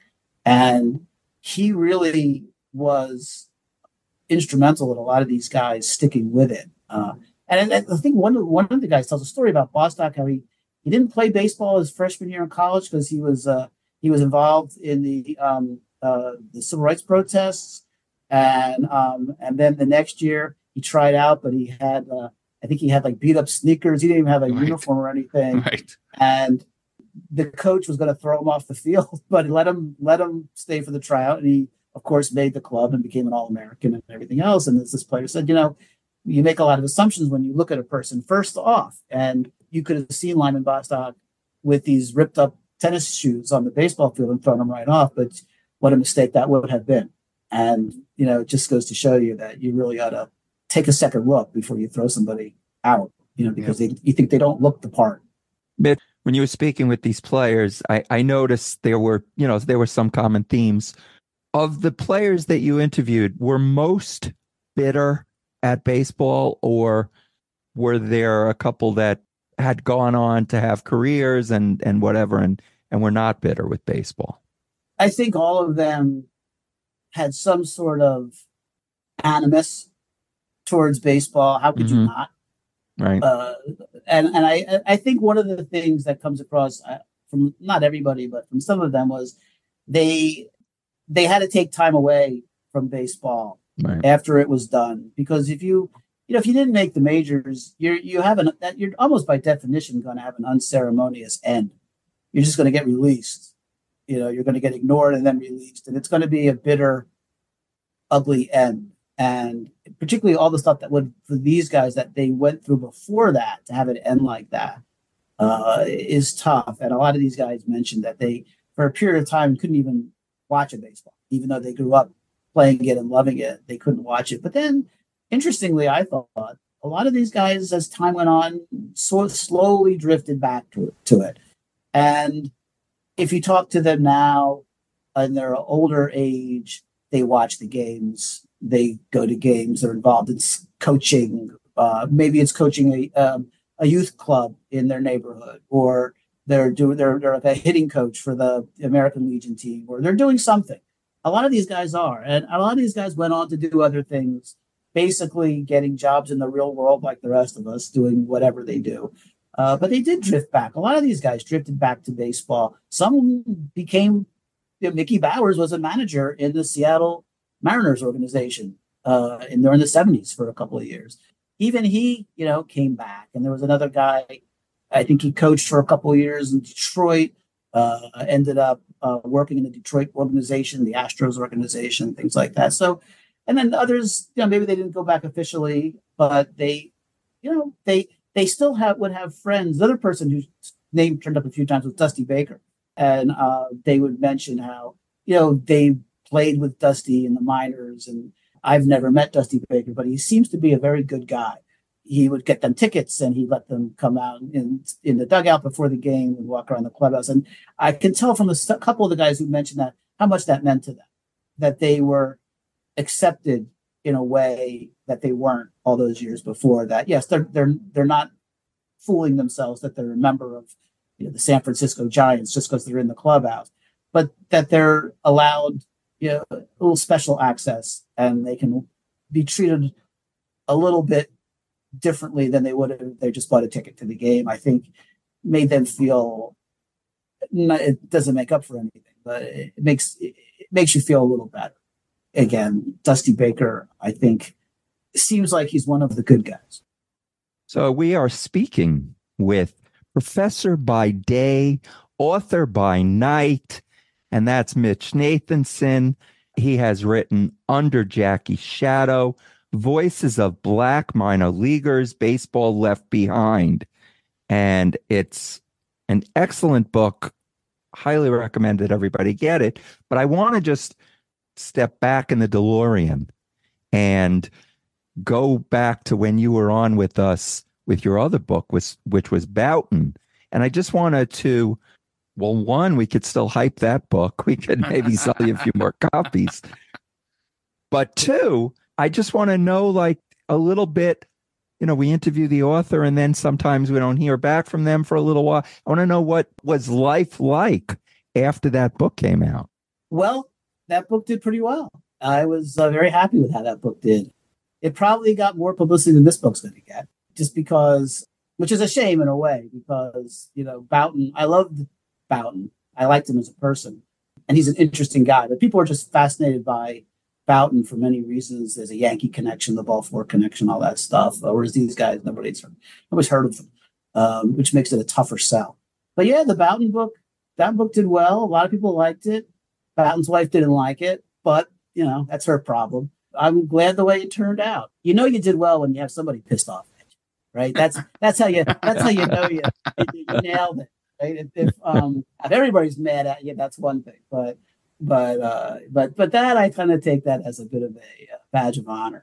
And he really was instrumental in a lot of these guys sticking with it. Uh, and I, I think one of, one of the guys tells a story about Bostock, how he, he didn't play baseball his freshman year in college because he was uh, he was involved in the um, uh, the civil rights protests. And um, and then the next year he tried out, but he had, uh, I think he had like beat up sneakers. He didn't even have a right. uniform or anything. Right. And the coach was going to throw him off the field, but let him let him stay for the tryout. And he, of course, made the club and became an All-American and everything else. And as this player said, you know, you make a lot of assumptions when you look at a person first off. And you could have seen Lyman Bostock with these ripped up tennis shoes on the baseball field and thrown him right off. But what a mistake that would have been. And, you know, it just goes to show you that you really ought to take a second look before you throw somebody out, you know, because yeah. they, you think they don't look the part. But when you were speaking with these players, I, I noticed there were, you know, there were some common themes. Of the players that you interviewed, were most bitter at baseball, or were there a couple that had gone on to have careers and, and whatever, and, and were not bitter with baseball? I think all of them had some sort of animus towards baseball. How could mm-hmm. you not? Right. Uh, and and I I think one of the things that comes across uh, from not everybody, but from some of them, was they they had to take time away from baseball right. after it was done, because if you you know if you didn't make the majors, you're you have an that you're almost by definition going to have an unceremonious end. You're just going to get released. You know, you're going to get ignored and then released, and it's going to be a bitter, ugly end. And particularly all the stuff that would, for these guys that they went through before that, to have it end like that uh, is tough. And a lot of these guys mentioned that they, for a period of time, couldn't even watch a baseball, even though they grew up playing it and loving it. They couldn't watch it. But then, interestingly, I thought a lot of these guys, as time went on, so slowly drifted back to, to it. And if you talk to them now in their older age, they watch the games, they go to games, they're involved in coaching. Uh, maybe it's coaching a um, a youth club in their neighborhood, or they're doing they're, they're like a hitting coach for the American Legion team, or they're doing something. A lot of these guys are, and a lot of these guys went on to do other things, basically getting jobs in the real world like the rest of us, doing whatever they do. Uh, but they did drift back. A lot of these guys drifted back to baseball. Some became, you know, Mickey Bowers was a manager in the Seattle Mariners organization uh, in during the seventies for a couple of years. Even he, you know, came back. And there was another guy, I think he coached for a couple of years in Detroit, uh, ended up uh, working in the Detroit organization, the Astros organization, things like that. So, and then others, you know, maybe they didn't go back officially, but they, you know, they they still have would have friends. The other person whose name turned up a few times was Dusty Baker. And uh, they would mention how, you know, they played with Dusty in the minors. And I've never met Dusty Baker, but he seems to be a very good guy. He would get them tickets and he'd let them come out in, in the dugout before the game and walk around the clubhouse. And I can tell from a st- couple of the guys who mentioned that, how much that meant to them, that they were accepted in a way that they weren't all those years before that. Yes, they're, they're, they're not fooling themselves that they're a member of, you know, the San Francisco Giants just because they're in the clubhouse, but that they're allowed, you know, a little special access and they can be treated a little bit differently than they would have if they just bought a ticket to the game. I think made them feel, it doesn't make up for anything, but it makes, it makes you feel a little better. Again, Dusty Baker, I think, seems like he's one of the good guys. So we are speaking with professor by day, author by night, and that's Mitch Nathanson. He has written Under Jackie's Shadow, Voices of Black Minor Leaguers, Baseball Left Behind. And it's an excellent book. Highly recommend that everybody get it. But I want to just step back in the DeLorean and go back to when you were on with us with your other book, which, which was Boughton. And I just wanted to, well, one, we could still hype that book. We could maybe sell you a few more copies. But two, I just want to know, like, a little bit, you know, we interview the author and then sometimes we don't hear back from them for a little while. I want to know, what was life like after that book came out? Well, that book did pretty well. I was uh, very happy with how that book did. It probably got more publicity than this book's going to get, just because, which is a shame in a way, because, you know, Boughton, I loved Boughton. I liked him as a person, and he's an interesting guy, but people are just fascinated by Boughton for many reasons. There's a Yankee connection, the Balfour connection, all that stuff. Whereas these guys, nobody's heard, nobody's heard of them, um, which makes it a tougher sell. But yeah, the Boughton book, that book did well. A lot of people liked it. Boughton's wife didn't like it, but, you know, that's her problem. I'm glad the way it turned out. You know, you did well when you have somebody pissed off at you, right? That's that's how you that's how you know you, you nailed it. Right? If, if um if everybody's mad at you, that's one thing. But but uh, but but that, I kind of take that as a bit of a uh, badge of honor.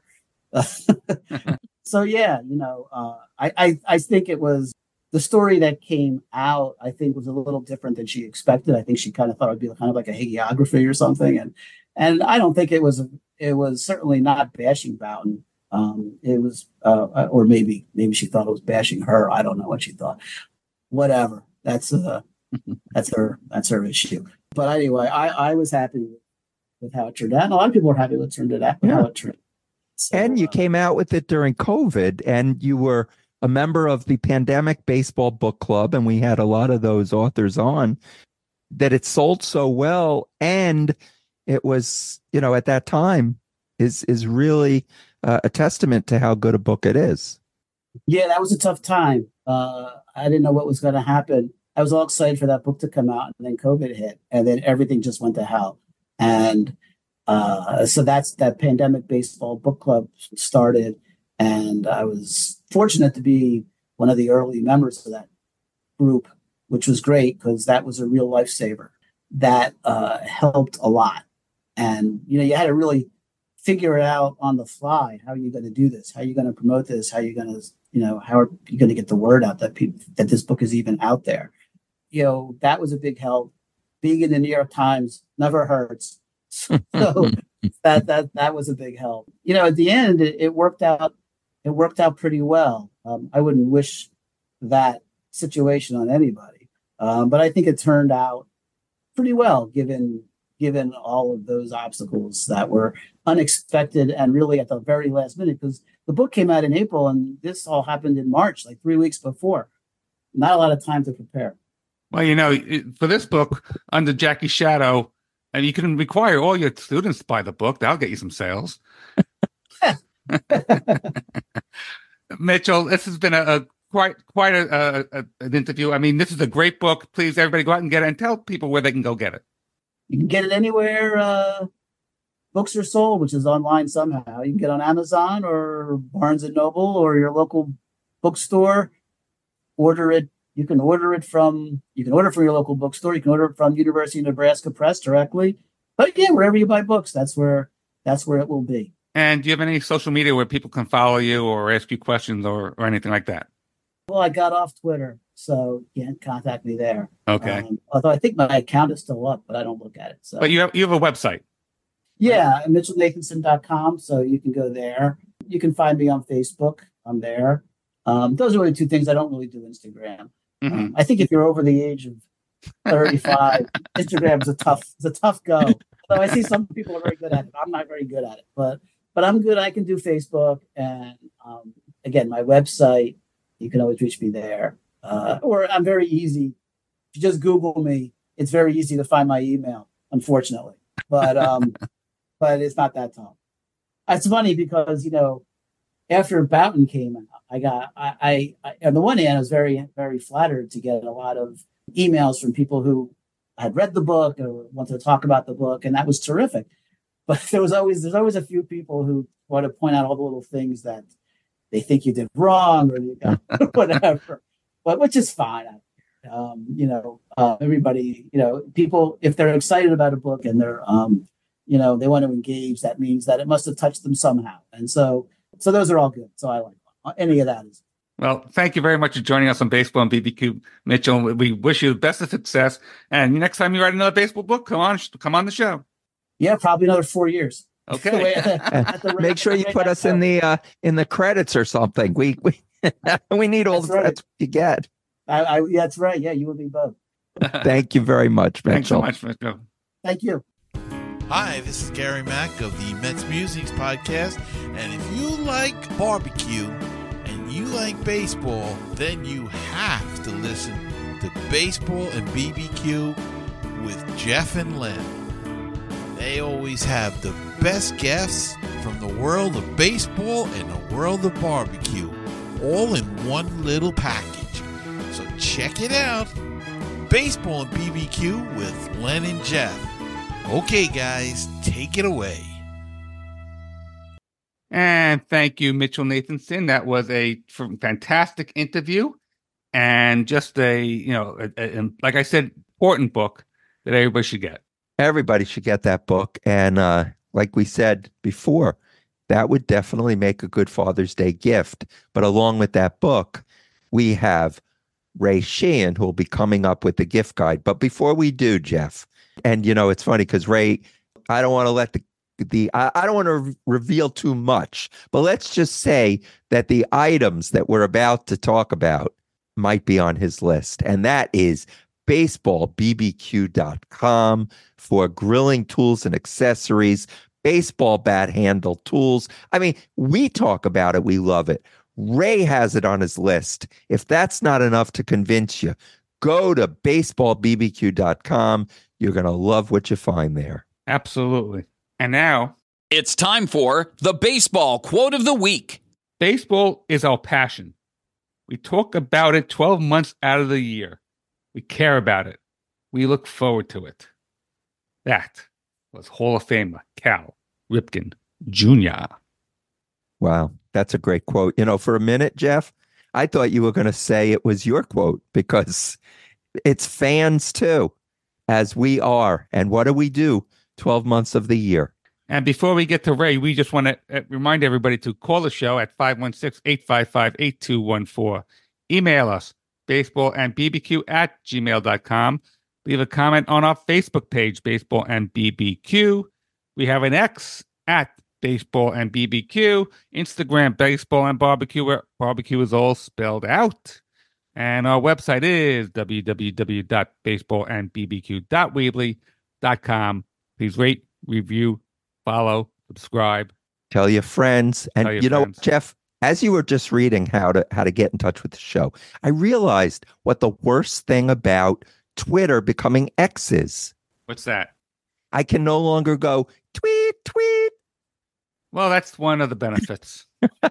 So yeah, you know, uh, I, I I think it was the story that came out, I think, was a little different than she expected. I think she kind of thought it would be kind of like a hagiography or something. And and I don't think it was, it was certainly not bashing Boughton. Um, it was, uh, or maybe, maybe she thought it was bashing her. I don't know what she thought. Whatever. That's, uh, that's her, that's her issue. But anyway, I, I was happy with, with how it turned out. And a lot of people were happy with it turned out, yeah. how it turned out. So, and you uh, came out with it during COVID, and you were a member of the Pandemic Baseball Book Club, and we had a lot of those authors on, that it sold so well. And it was, you know, at that time is, is really uh, a testament to how good a book it is. Yeah, that was a tough time. Uh, I didn't know what was going to happen. I was all excited for that book to come out, and then COVID hit, and then everything just went to hell. And uh, so that's that Pandemic Baseball Book Club started. And I was fortunate to be one of the early members of that group, which was great because that was a real lifesaver. That uh, helped a lot. And, you know, you had to really figure it out on the fly. How are you going to do this? How are you going to promote this? How are you going to, you know, how are you going to get the word out that people, that this book is even out there? you know, that was a big help. Being in the New York Times never hurts. So that that that was a big help. You know, at the end, it, it worked out. It worked out pretty well. Um, I wouldn't wish that situation on anybody, um, but I think it turned out pretty well, given given all of those obstacles that were unexpected and really at the very last minute. Because the book came out in April, and this all happened in March, like three weeks before. Not a lot of time to prepare. Well, you know, for this book, Under Jackie's Shadow, and you can require all your students to buy the book. That'll get you some sales. Mitchell, this has been a, a quite quite a, a, a, an interview. I mean, this is a great book. Please, everybody, go out and get it, and tell people where they can go get it. You can get it anywhere uh, books are sold, which is online somehow. You can get it on Amazon or Barnes and Noble or your local bookstore. Order it. You can order it from you can order from your local bookstore. You can order it from University of Nebraska Press directly. But yeah, wherever you buy books, that's where that's where it will be. And do you have any social media where people can follow you or ask you questions or, or anything like that? Well, I got off Twitter, so you can't contact me there. Okay. Um, although I think my account is still up, but I don't look at it. So. But you have you have a website. Yeah, mitchell nathanson dot com, so you can go there. You can find me on Facebook. I'm there. Um, those are really two things. I don't really do Instagram. Mm-hmm. Um, I think if you're over the age of thirty-five, Instagram's a tough, it's a tough go. Although I see some people are very good at it. I'm not very good at it, but but I'm good. I can do Facebook, and um, again, my website. You can always reach me there, uh, or I'm very easy. If you just Google me, it's very easy to find my email. Unfortunately, but um, but it's not that tough. It's funny because you know, after Boughton came out, I got I, I, I on the one hand I was very very flattered to get a lot of emails from people who had read the book or wanted to talk about the book, and that was terrific. But there was always there's always a few people who want to point out all the little things that they think you did wrong or you know, whatever, but which is fine. Um, you know, uh, everybody, you know, people if they're excited about a book and they're um, you know, they want to engage, that means that it must have touched them somehow, and so so those are all good. So I like any of that is. Well, thank you very much for joining us on Baseball and B B Q, Mitchell. We wish you the best of success. And next time you write another baseball book, come on, come on the show. Yeah, probably another four years. Okay. Make sure you put us in the uh, in the credits or something. We we we need all that's the right. credits you get. I, I, yeah, that's right. Yeah, you and me both. Thank you very much, Mitchell. Thanks so much, Mitchell. Thank you. Hi, this is Gary Mack of the Mets Musings podcast, and if you like barbecue and you like baseball, then you have to listen to Baseball and B B Q with Jeff and Len. They always have the best guests from the world of baseball and the world of barbecue, all in one little package. So check it out. Baseball and B B Q with Len and Jeff. Okay, guys, take it away. And thank you, Mitchell Nathanson. That was a fantastic interview and just a, you know, a, a, like I said, important book that everybody should get. Everybody should get that book. And uh, like we said before, that would definitely make a good Father's Day gift. But along with that book, we have Ray Sheehan, who will be coming up with the gift guide. But before we do, Jeff, and, you know, it's funny because Ray, I don't want to let the, the I, I don't want to re- reveal too much, but let's just say that the items that we're about to talk about might be on his list. And that is baseball b b q dot com for grilling tools and accessories, baseball bat handle tools. I mean, we talk about it. We love it. Ray has it on his list. If that's not enough to convince you, go to baseball b b q dot com. You're going to love what you find there. Absolutely. And now it's time for the baseball quote of the week. Baseball is our passion. We talk about it twelve months out of the year. We care about it. We look forward to it. That was Hall of Famer Cal Ripken Junior Wow, that's a great quote. You know, for a minute, Jeff, I thought you were going to say it was your quote because it's fans too, as we are. And what do we do twelve months of the year? And before we get to Ray, we just want to remind everybody to call the show at five one six, eight five five, eight two one four. Email us, baseball and B B Q at gmail dot com. Leave a comment on our Facebook page, Baseball and B B Q. We have an X at Baseball and B B Q. Instagram, Baseball and Barbecue, where barbecue is all spelled out. And our website is w w w dot baseball and b b q dot weebly dot com. Please rate, review, follow, subscribe. Tell your friends. And Tell your you know, friends. Jeff, as you were just reading how to how to get in touch with the show, I realized what the worst thing about Twitter becoming X is. What's that? I can no longer go tweet, tweet. Well, that's one of the benefits.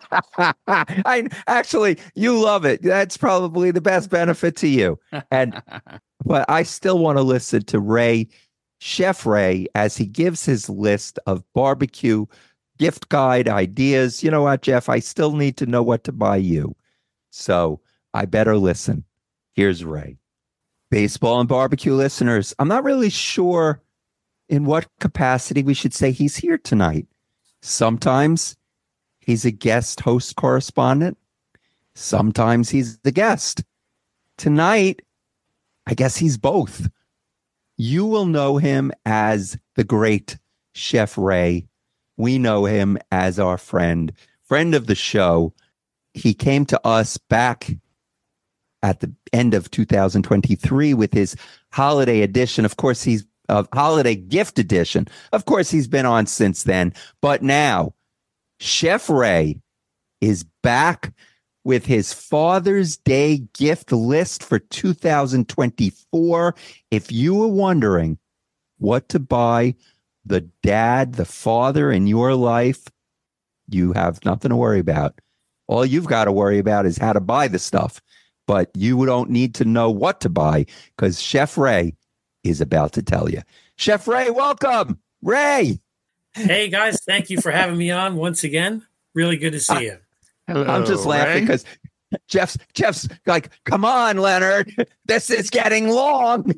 I actually, you love it. That's probably the best benefit to you. And but I still want to listen to Ray, Chef Ray, as he gives his list of barbecue gift guide ideas. You know what, Jeff? I still need to know what to buy you. So I better listen. Here's Ray. Baseball and Barbecue listeners, I'm not really sure in what capacity we should say he's here tonight. Sometimes he's a guest host correspondent. Sometimes he's the guest. Tonight, I guess he's both. You will know him as the great Chef Ray. We know him as our friend, friend of the show. He came to us back at the end of two thousand twenty-three with his holiday edition. Of course, he's of uh, holiday gift edition. Of course, he's been on since then. But now, Chef Ray is back with his Father's Day gift list for two thousand twenty-four. If you were wondering what to buy the dad, the father in your life, you have nothing to worry about. All you've got to worry about is how to buy the stuff. But you don't need to know what to buy because Chef Ray is about to tell you. Chef Ray, welcome. Ray. Hey, guys. Thank you for having me on once again. Really good to see you. Hello, I'm just laughing because Jeff's Jeff's like, come on, Leonard. This is getting long.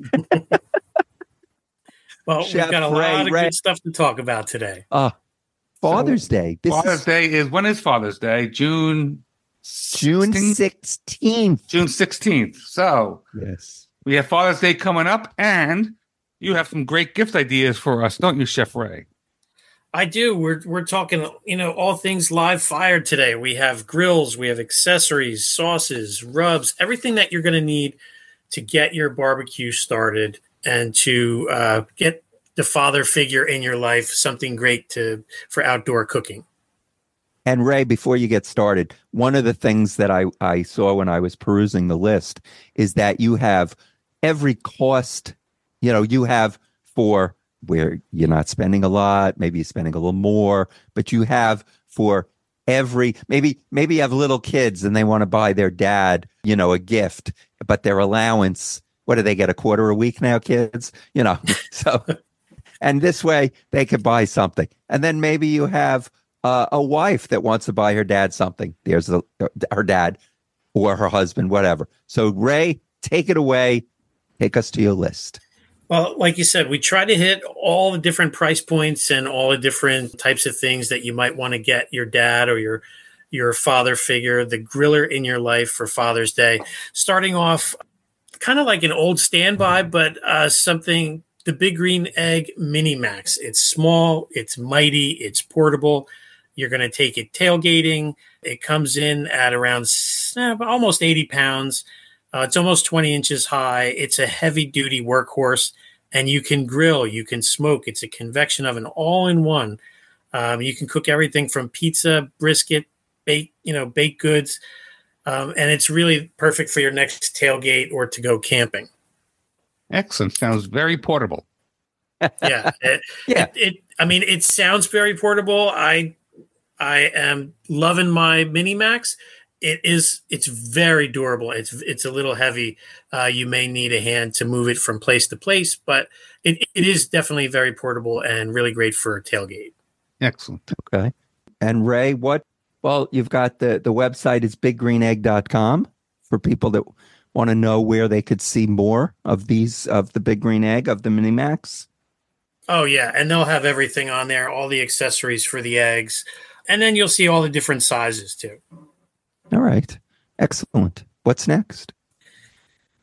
Well, Chef we've got a Ray, lot of Ray. good stuff to talk about today. Uh, Father's So, Day. This Father's is Day is, when is Father's Day? June June sixteenth? sixteenth. June sixteenth. So Yes. we have Father's Day coming up, and you have some great gift ideas for us, don't you, Chef Ray? I do. We're we're talking, you know, all things live fire today. We have grills, we have accessories, sauces, rubs, everything that you're going to need to get your barbecue started and to uh, get the father figure in your life something great to for outdoor cooking. And Ray, before you get started, one of the things that I, I saw when I was perusing the list is that you have every cost, you know, you have for where you're not spending a lot, maybe you're spending a little more, but you have for every, maybe, maybe you have little kids and they want to buy their dad, you know, a gift, but their allowance, what do they get, a quarter a week now, kids? You know, so, and this way they could buy something. And then maybe you have Uh, a wife that wants to buy her dad something. There's the, her dad or her husband, whatever. So, Ray, take it away. Take us to your list. Well, like you said, we try to hit all the different price points and all the different types of things that you might want to get your dad or your your father figure, the griller in your life for Father's Day. Starting off kind of like an old standby, but uh, something, the Big Green Egg Mini Max. It's small, it's mighty, it's portable. You're going to take it tailgating. It comes in at around eh, almost eighty pounds. Uh, it's almost twenty inches high. It's a heavy duty workhorse, and you can grill, you can smoke. It's a convection oven all in one. Um, you can cook everything from pizza, brisket, bake, you know, baked goods. Um, and it's really perfect for your next tailgate or to go camping. Excellent. Sounds very portable. Yeah. It, Yeah. It, it, I mean, it sounds very portable. I, I am loving my Mini Max. It is, it's very durable. It's, it's a little heavy. Uh, you may need a hand to move it from place to place, but it, it is definitely very portable and really great for a tailgate. Excellent. Okay. And Ray, what? Well, you've got the, the website is big green egg dot com for people that want to know where they could see more of these, of the Big Green Egg, of the Mini Max. Oh, yeah. And they'll have everything on there, all the accessories for the eggs. And then you'll see all the different sizes, too. All right. Excellent. What's next?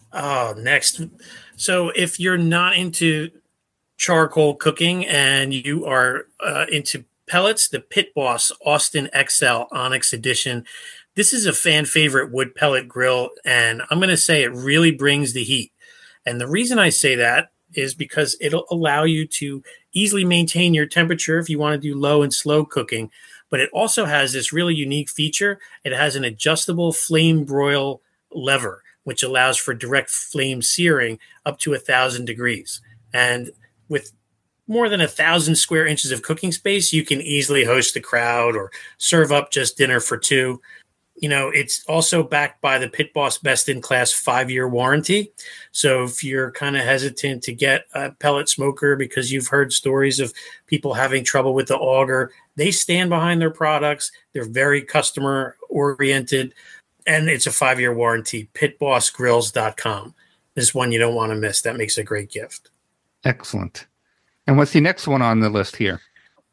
Oh, next. So if you're not into charcoal cooking and you are uh, into pellets, the Pit Boss Austin X L Onyx Edition. This is a fan favorite wood pellet grill, and I'm going to say it really brings the heat. And the reason I say that is because it'll allow you to easily maintain your temperature if you want to do low and slow cooking. But it also has this really unique feature. It has an adjustable flame broil lever, which allows for direct flame searing up to a thousand degrees. And with more than a thousand square inches of cooking space, you can easily host a crowd or serve up just dinner for two. You know, it's also backed by the Pit Boss Best in Class five-year warranty. So if you're kind of hesitant to get a pellet smoker because you've heard stories of people having trouble with the auger, they stand behind their products. They're very customer-oriented, and it's a five-year warranty. pit boss grills dot com is one you don't want to miss. That makes a great gift. Excellent. And what's the next one on the list here?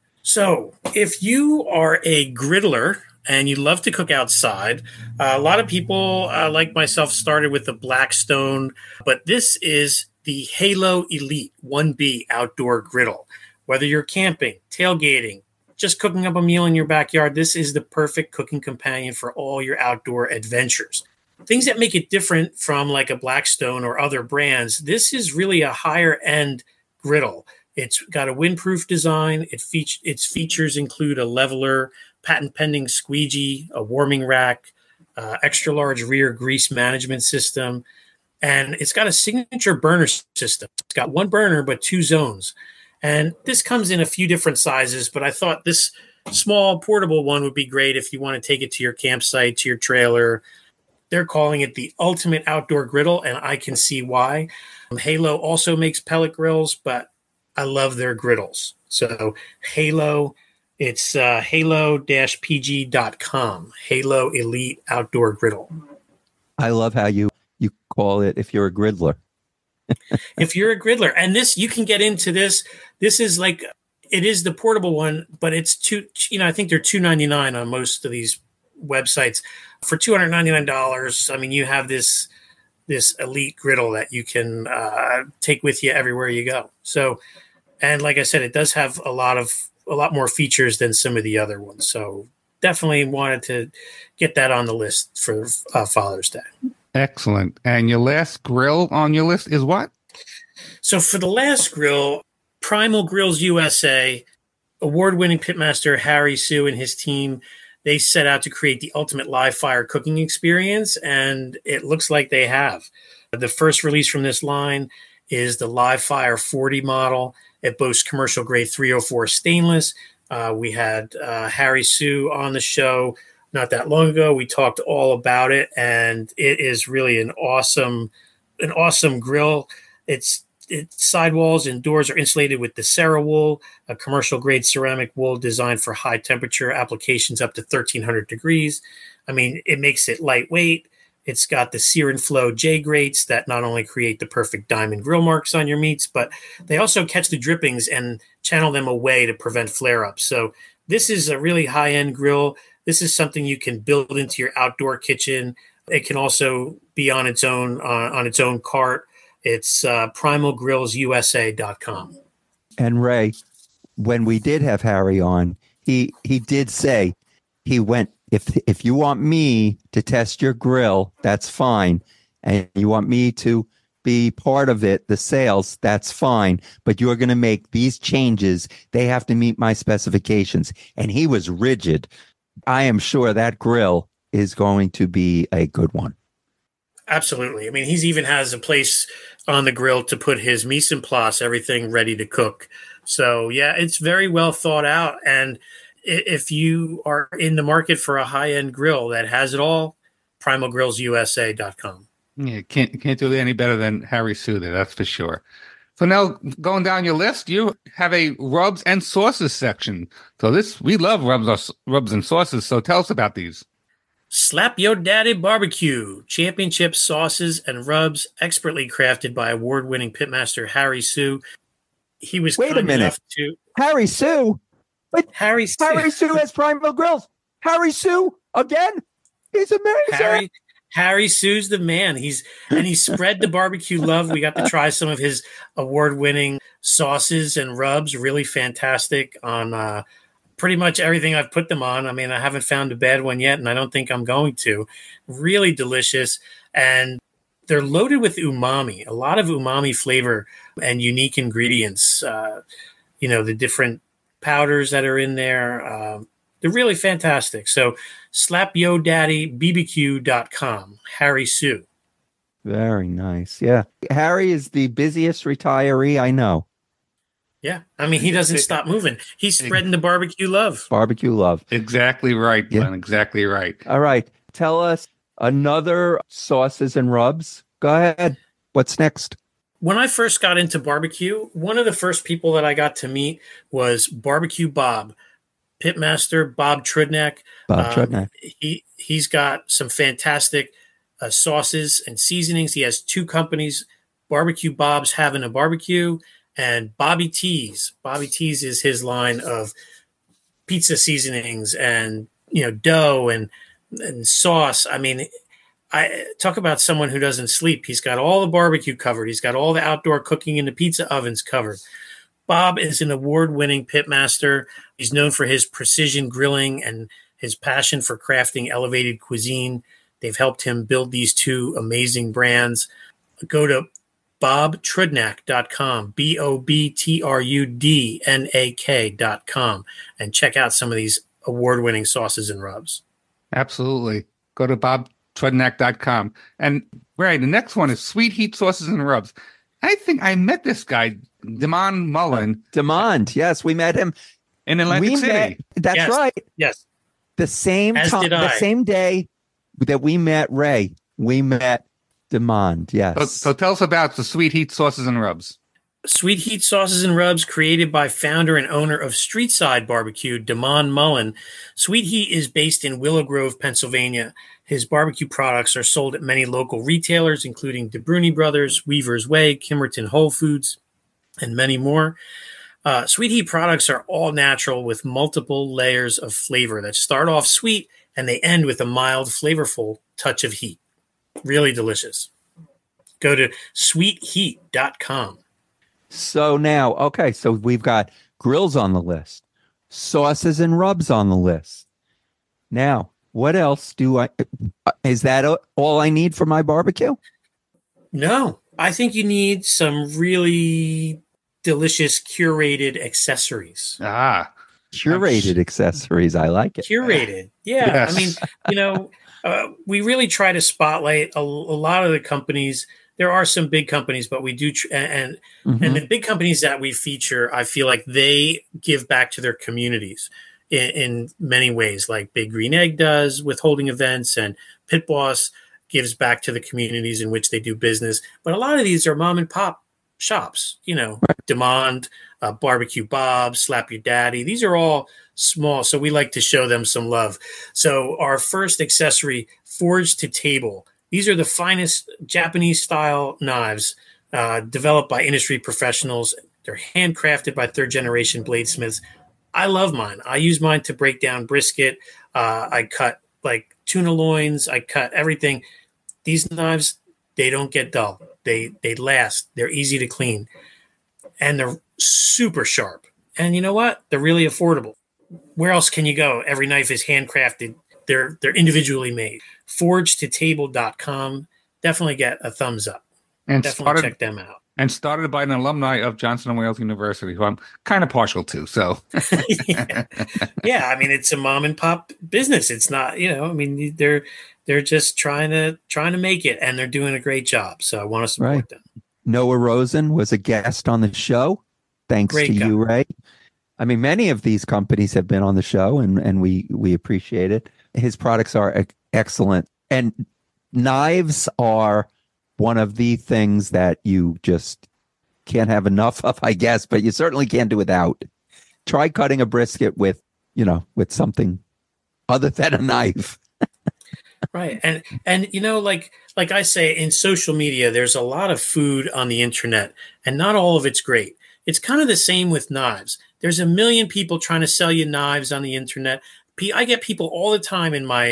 So if you are a griddler and you love to cook outside, uh, a lot of people uh, like myself started with the Blackstone, but this is the Halo Elite one B outdoor griddle. Whether you're camping, tailgating, just cooking up a meal in your backyard, this is the perfect cooking companion for all your outdoor adventures. Things that make it different from like a Blackstone or other brands, this is really a higher end griddle. It's got a windproof design. It feature, its features include a leveler, patent-pending squeegee, a warming rack, uh, extra-large rear grease management system, and it's got a signature burner system. It's got one burner but two zones. And this comes in a few different sizes, but I thought this small portable one would be great if you want to take it to your campsite, to your trailer. They're calling it the ultimate outdoor griddle, and I can see why. Um, Halo also makes pellet grills, but I love their griddles. So Halo, it's uh, halo dash p g dot com, Halo Elite Outdoor Griddle. I love how you, you call it if you're a griddler. If you're a griddler, and this, you can get into this. This is like, it is the portable one, but it's two, you know, I think they're two ninety-nine on most of these websites. For two hundred ninety-nine dollars, I mean, you have this, this elite griddle that you can uh, take with you everywhere you go. So, and like I said, it does have a lot of, a lot more features than some of the other ones. So definitely wanted to get that on the list for uh, Father's Day. Excellent. And your last grill on your list is what? So for the last grill, Primal Grills U S A, award-winning pitmaster Harry Sue and his team, they set out to create the ultimate live fire cooking experience, and it looks like they have. The first release from this line is the Live Fire forty model. It boasts commercial-grade three oh four stainless. Uh, we had uh, Harry Sue on the show not that long ago. We talked all about it, and it is really an awesome, an awesome grill. It's its sidewalls and doors are insulated with the CeraWool, a commercial-grade ceramic wool designed for high-temperature applications up to thirteen hundred degrees. I mean, it makes it lightweight. It's got the Sear and Flow J grates that not only create the perfect diamond grill marks on your meats, but they also catch the drippings and channel them away to prevent flare-ups. So this is a really high-end grill. This is something you can build into your outdoor kitchen. It can also be on its own uh, on its own cart. It's uh, primal grills u s a dot com. And Ray, when we did have Harry on, he he did say he went, if if you want me to test your grill, that's fine. And you want me to be part of it, the sales, that's fine. But you're going to make these changes. They have to meet my specifications. And he was rigid. I am sure that grill is going to be a good one. Absolutely. I mean, he's even has a place on the grill to put his mise en place, everything ready to cook. So, yeah, it's very well thought out. And if you are in the market for a high-end grill that has it all, primal grills u s a dot com. Yeah, can't can't do any better than Harry Sue there, that's for sure. So now going down your list, you have a rubs and sauces section. So this, we love rubs, rubs and sauces. So tell us about these. Slap Yo Daddy Barbecue, championship sauces and rubs, expertly crafted by award-winning pitmaster Harry Sue. He was Wait a kind minute. enough to Harry Sue? But Harry Sue. Harry Sue has Primal Grills. Harry Sue again? He's amazing. Harry Harry Sue's the man. He's and he spread the barbecue love. We got to try some of his award-winning sauces and rubs. Really fantastic on uh, pretty much everything I've put them on. I mean, I haven't found a bad one yet, and I don't think I'm going to. Really delicious, and they're loaded with umami. A lot of umami flavor and unique ingredients. Uh, you know, the different powders that are in there. Uh, they're really fantastic. So slap yo daddy b b q dot com, Harry Sue. Very nice. Yeah. Harry is the busiest retiree I know. Yeah. I mean, he doesn't stop moving. He's spreading the barbecue love. Barbecue love. Exactly right, Yeah. Glenn. Exactly right. All right. Tell us another sauces and rubs. Go ahead. What's next? When I first got into barbecue, one of the first people that I got to meet was Barbecue Bob, Pitmaster Bob Trudnak. Bob Trudnak. Um, he, he's got some fantastic uh, sauces and seasonings. He has two companies, Barbecue Bob's Having a Barbecue and Bobby T's. Bobby T's is his line of pizza seasonings and, you know, dough and, and sauce. I mean, I talk about someone who doesn't sleep. He's got all the barbecue covered. He's got all the outdoor cooking in the pizza ovens covered. Bob is an award-winning pitmaster. He's known for his precision grilling and his passion for crafting elevated cuisine. They've helped him build these two amazing brands. Go to bob trudnak dot com, B O B T R U D N A K dot com, and check out some of these award-winning sauces and rubs. Absolutely. Go to bob trudnak dot com. And right, the next one is Sweet Heat Sauces and Rubs. I think I met this guy, Damon Mullen. Demond. Yes, we met him. In Atlantic we City. Met, that's Yes. right. Yes. The same As time, did the I. same day that we met Ray, we met Demond. Yes. So, so tell us about the Sweet Heat Sauces and Rubs. Sweet Heat Sauces and Rubs, created by founder and owner of Streetside Barbecue, Damon Mullen. Sweet Heat is based in Willow Grove, Pennsylvania. His barbecue products are sold at many local retailers, including DeBruni Brothers, Weaver's Way, Kimmerton Whole Foods, and many more. Uh, Sweet Heat products are all natural with multiple layers of flavor that start off sweet and they end with a mild, flavorful touch of heat. Really delicious. Go to sweet heat dot com. So now, okay, so we've got grills on the list, sauces and rubs on the list. Now, what else do I, is that all I need for my barbecue? No, I think you need some really delicious curated accessories. Ah. Curated accessories. I like it. Curated. Yeah. Yes. I mean, you know, uh, we really try to spotlight a, a lot of the companies. There are some big companies, but we do, tr- and Mhm. and the big companies that we feature, I feel like they give back to their communities in, in many ways, like Big Green Egg does with holding events, and Pit Boss gives back to the communities in which they do business. But a lot of these are mom and pop shops, you know, Demand, uh, Barbecue Bob, Slap Your Daddy. These are all small, so we like to show them some love. So our first accessory, Forged to Table. These are the finest Japanese-style knives uh, developed by industry professionals. They're handcrafted by third-generation bladesmiths. I love mine. I use mine to break down brisket. Uh, I cut like tuna loins. I cut everything. These knives, they don't get dull. They they last. They're easy to clean, and they're super sharp. And you know what? They're really affordable. Where else can you go? Every knife is handcrafted. They're they're individually made. forged to table dot com. Definitely get a thumbs up. And Definitely started, check them out. and started by an alumni of Johnson and Wales University, who I'm kind of partial to. So, yeah. yeah, I mean, it's a mom and pop business. It's not, you know, I mean, they're they're just trying to trying to make it, and they're doing a great job. So I want to support Right. them. Noah Rosen was a guest on the show. Thanks Great to guy. you, Ray. I mean, many of these companies have been on the show, and, and we, we appreciate it. His products are ex- excellent. And knives are one of the things that you just can't have enough of, I guess, but you certainly can't do without. Try cutting a brisket with, you know, with something other than a knife. Right. And and you know, like like I say, in social media, there's a lot of food on the internet, and not all of it's great. It's kind of the same with knives. There's a million people trying to sell you knives on the internet. P- I get people all the time in my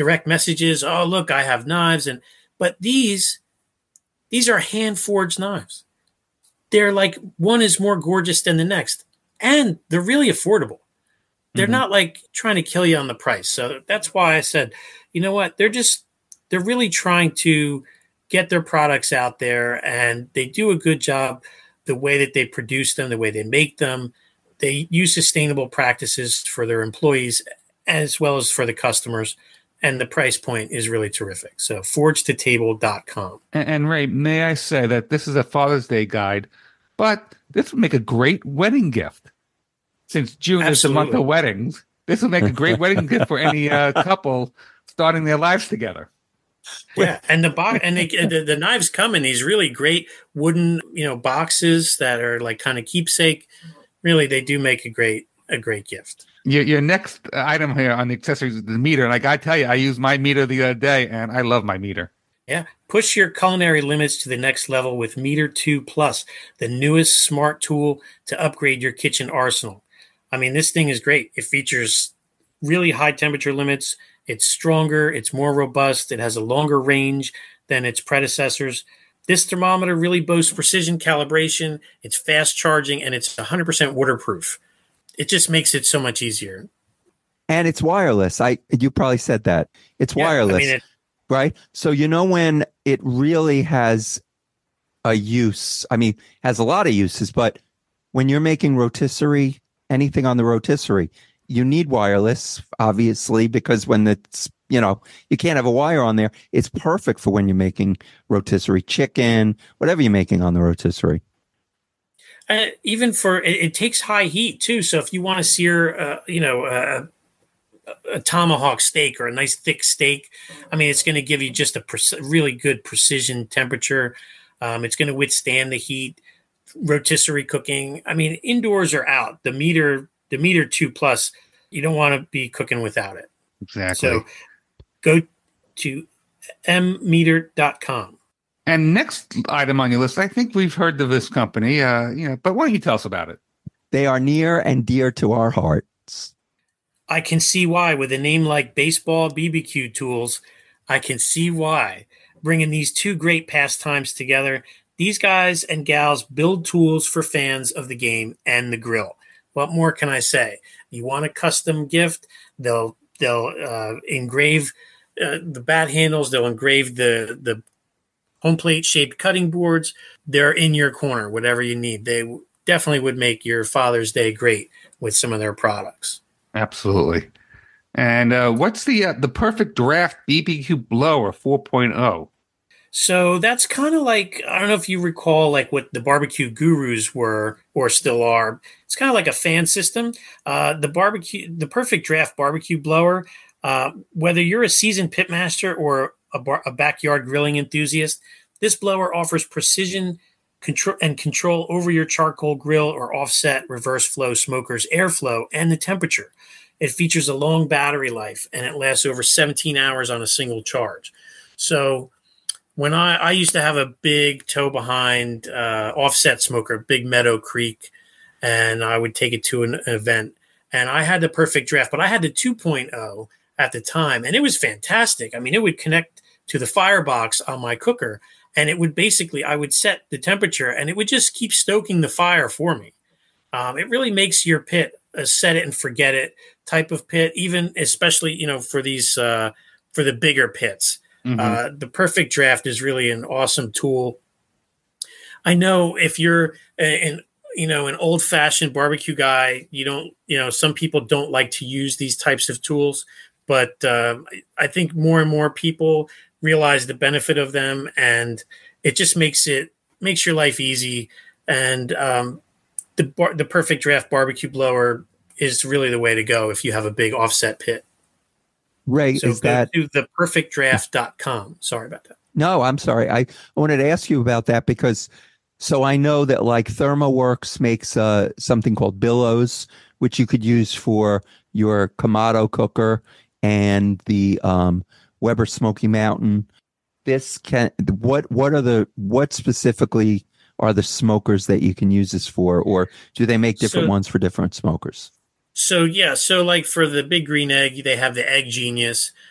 direct messages. Oh, look, I have knives. And but these, these are hand forged knives. They're like, one is more gorgeous than the next. And they're really affordable. They're mm-hmm. not like trying to kill you on the price. So that's why I said, you know what? They're just, they're really trying to get their products out there, and they do a good job the way that they produce them, the way they make them. They use sustainable practices for their employees as well as for the customers. And the price point is really terrific. So forge to table dot com. And, and Ray, may I say that this is a Father's Day guide, but this would make a great wedding gift. Since June Absolutely. Is the month of weddings, this would make a great wedding gift for any uh, couple starting their lives together. Yeah, and the box and they, the, the knives come in these really great wooden, you know, boxes that are like kind of keepsake. Really, they do make a great a great gift. Your, your next item here on the accessories is the meter, and like I tell you, I used my meter the other day, and I love my meter. Yeah, push your culinary limits to the next level with Meter two Plus, the newest smart tool to upgrade your kitchen arsenal. I mean, this thing is great. It features really high temperature limits. It's stronger. It's more robust. It has a longer range than its predecessors. This thermometer really boasts precision calibration. It's fast charging, and it's one hundred percent waterproof. It just makes it so much easier. And it's wireless. I you probably said that. It's yeah, wireless, I mean it, right? So you know when it really has a use. I mean, has a lot of uses, but when you're making rotisserie, anything on the rotisserie, you need wireless, obviously, because when it's, you know, you can't have a wire on there. It's perfect for when you're making rotisserie chicken, whatever you're making on the rotisserie. Uh, even for, it, it takes high heat too. So if you want to sear, uh, you know, uh, a tomahawk steak or a nice thick steak, I mean, it's going to give you just a pre- really good precision temperature. Um, it's going to withstand the heat. Rotisserie cooking, I mean, indoors or out, the meter, the Meter two Plus, you don't want to be cooking without it. Exactly. So go to m meter dot com. And next item on your list, I think we've heard of this company, uh, you know, but why don't you tell us about it? They are near and dear to our hearts. I can see why. With a name like Baseball B B Q Tools, I can see why. Bringing these two great pastimes together, these guys and gals build tools for fans of the game and the grill. What more can I say? You want a custom gift? They'll they'll uh, engrave uh, the bat handles. They'll engrave the the home plate shaped cutting boards. They're in your corner. Whatever you need, they definitely would make your Father's Day great with some of their products. Absolutely. And uh, what's the uh, the Perfect Draft B B Q Blower four point oh? So that's kind of like, I don't know if you recall like what the barbecue gurus were or still are. It's kind of like a fan system. Uh, the barbecue, the Perfect Draft barbecue blower, uh, whether you're a seasoned pitmaster or a, bar, a backyard grilling enthusiast, this blower offers precision control and control over your charcoal grill or offset reverse flow smokers, airflow, and the temperature. It features a long battery life, and it lasts over seventeen hours on a single charge. So when I, I used to have a big toe behind uh, offset smoker, big Meadow Creek, and I would take it to an event. And I had the Perfect Draft, but I had the two point oh at the time, and it was fantastic. I mean, it would connect to the firebox on my cooker, and it would basically, I would set the temperature, and it would just keep stoking the fire for me. Um, it really makes your pit a set it and forget it type of pit, even especially, you know, for these, uh, for the bigger pits. Mm-hmm. Uh, the Perfect Draft is really an awesome tool. I know if you're an, you know, an old fashioned barbecue guy, you don't, you know, some people don't like to use these types of tools, but uh, I think more and more people realize the benefit of them, and it just makes it makes your life easy. And um, the bar, the Perfect Draft barbecue blower is really the way to go if you have a big offset pit. Ray, so is go that to the perfect draft dot com. Sorry about that. No, I'm sorry. I, I wanted to ask you about that because so I know that like ThermoWorks makes uh, something called Billows, which you could use for your Kamado cooker, and the um, Weber Smoky Mountain. This can what what are the what specifically are the smokers that you can use this for, or do they make different so, ones for different smokers? So, yeah. So like for the Big Green Egg, they have the Egg Genius,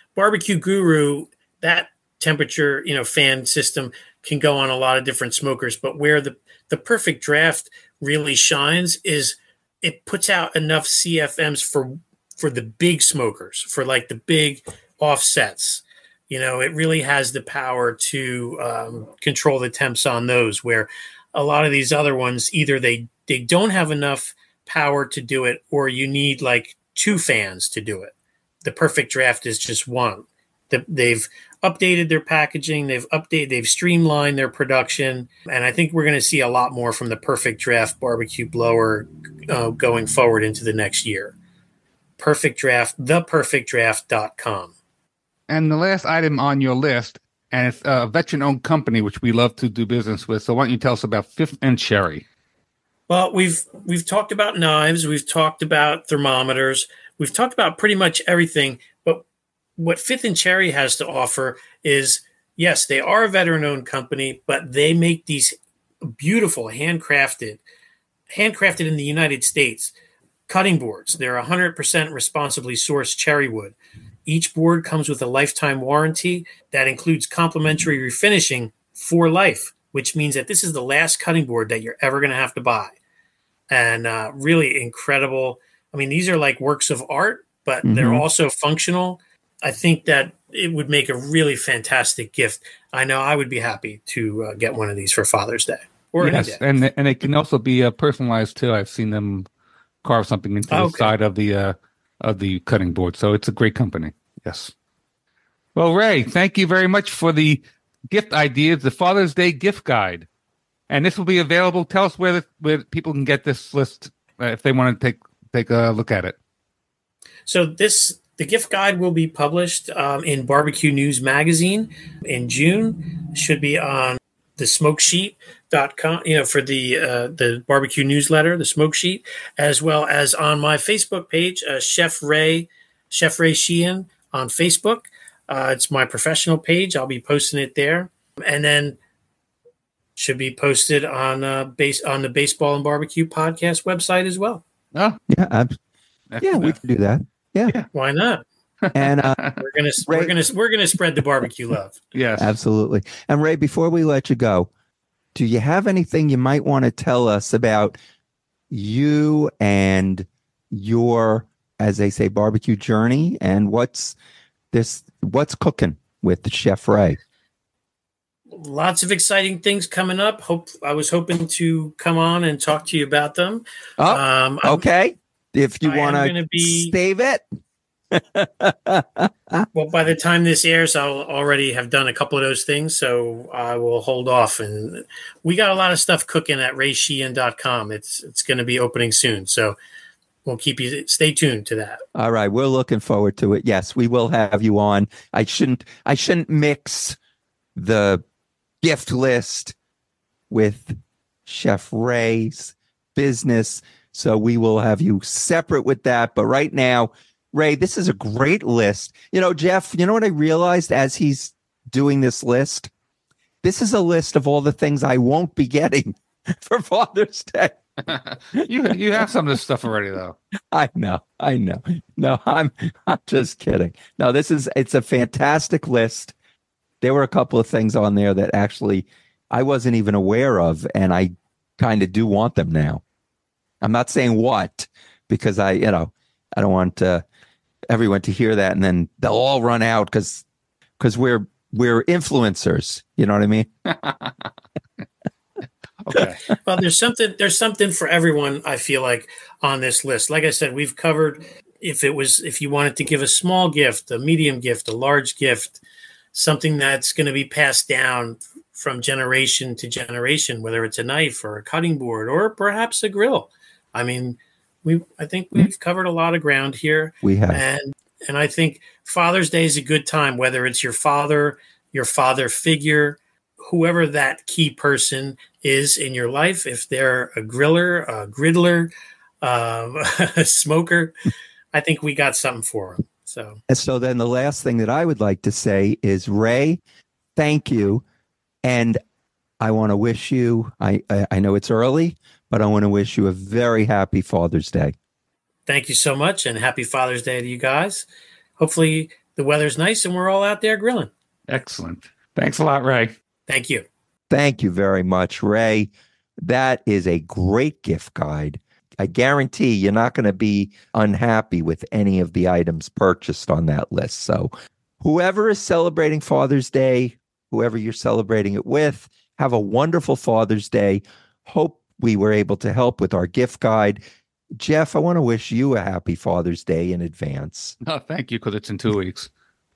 Barbecue Guru, that temperature, you know, fan system can go on a lot of different smokers, but where the, the Perfect Draft really shines is it puts out enough C F Ms for for the big smokers, for like the big offsets. You know, it really has the power to um, control the temps on those, where a lot of these other ones, either they, they don't have enough power to do it, or you need like two fans to do it. The Perfect Draft is just one. The, they've updated their packaging, they've updated, they've streamlined their production, and I think we're going to see a lot more from the Perfect Draft barbecue blower uh, going forward into the next year. Perfect Draft, the perfect draft dot com. And the last item on your list, and it's a veteran-owned company, which we love to do business with. So why don't you tell us about Fifth and Cherry? Well, we've we've talked about knives, we've talked about thermometers, we've talked about pretty much everything. But what Fifth and Cherry has to offer is, yes, they are a veteran-owned company, but they make these beautiful handcrafted, handcrafted in the United States cutting boards. They're one hundred percent responsibly sourced cherry wood. Each board comes with a lifetime warranty that includes complimentary refinishing for life, which means that this is the last cutting board that you're ever going to have to buy. And uh, really incredible. I mean, these are like works of art, but mm-hmm. they're also functional. I think that it would make a really fantastic gift. I know I would be happy to uh, get one of these for Father's Day. Or yes, any day. and and it can also be uh, personalized too. I've seen them carve something into okay. the side of the uh, of the cutting board. So it's a great company. Yes. Well, Ray, thank you very much for the gift ideas, the Father's Day gift guide. And this will be available. Tell us where the, where people can get this list uh, if they want to take take a look at it. So this the gift guide will be published um, in Barbecue News Magazine in June. Should be on the smoke sheet dot com, you know, for the uh, the barbecue newsletter, the Smoke Sheet, as well as on my Facebook page, uh, Chef Ray, Chef Ray Sheehan on Facebook. Uh, it's my professional page. I'll be posting it there, and then should be posted on uh, base on the Baseball and Barbecue podcast website as well. Oh, yeah, ab- yeah, we can do that. Yeah, yeah. Why not? And uh, we're gonna Ray, we're gonna we're gonna spread the barbecue love. Yes, absolutely. And Ray, before we let you go, do you have anything you might want to tell us about you and your, as they say, barbecue journey, and what's this? What's cooking with Chef Ray? Lots of exciting things coming up. Hope I was hoping to come on and talk to you about them. Oh, um, okay. If you I want to be, save it. Well, by the time this airs, I'll already have done a couple of those things, so I will hold off. And we got a lot of stuff cooking at ray sheehan dot com. It's it's going to be opening soon, so we'll keep you stay tuned to that. All right, we're looking forward to it. Yes, we will have you on. I shouldn't I shouldn't mix the gift list with Chef Ray's business, so we will have you separate with that. But right now, Ray, this is a great list. You know, Jeff, you know what I realized as he's doing this list? This is a list of all the things I won't be getting for Father's Day. you you have some of this stuff already, though. I know, I know. No, I'm I'm just kidding. No, this is it's a fantastic list. There were a couple of things on there that actually I wasn't even aware of, and I kind of do want them now. I'm not saying what, because I, you know, I don't want uh, everyone to hear that and then they'll all run out because because we're we're influencers. You know what I mean? Okay. Well, there's something there's something for everyone, I feel like, on this list. Like I said, we've covered if it was if you wanted to give a small gift, a medium gift, a large gift, something that's going to be passed down from generation to generation, whether it's a knife or a cutting board or perhaps a grill. I mean, we I think we've covered a lot of ground here. We have. And and I think Father's Day is a good time, whether it's your father, your father figure, whoever that key person is in your life, if they're a griller, a griddler, um, a smoker, I think we got something for them. So, and so then the last thing that I would like to say is, Ray, thank you. And I want to wish you, I, I, I know it's early, but I want to wish you a very happy Father's Day. Thank you so much. And happy Father's Day to you guys. Hopefully The weather's nice and we're all out there grilling. Excellent. Thanks a lot, Ray. Thank you. Thank you very much, Ray. That is a great gift guide. I guarantee you're not going to be unhappy with any of the items purchased on that list. So whoever is celebrating Father's Day, whoever you're celebrating it with, have a wonderful Father's Day. Hope we were able to help with our gift guide. Jeff, I want to wish you a happy Father's Day in advance. Oh, thank you, because it's in two weeks.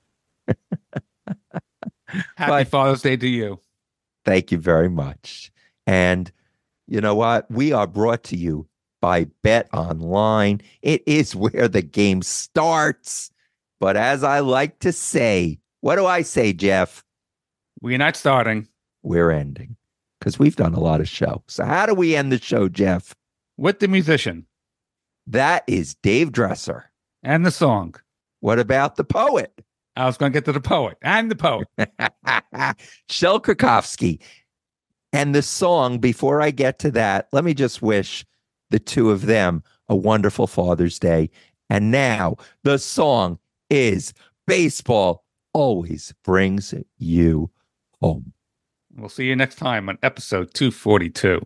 Happy Bye. Father's Day to you. Thank you very much. And you know what? We are brought to you by Bet Online. It is where the game starts. But as I like to say, what do I say, Jeff? We're not starting. We're ending, because we've done a lot of show. So how do we end the show, Jeff? With the musician. That is Dave Dresser. And the song. What about the poet? I was going to get to the poet. And the poet. Shel Krakowski. And the song, before I get to that, let me just wish the two of them a wonderful Father's Day. And now the song is Baseball Always Brings You Home. We'll see you next time on episode two forty-two.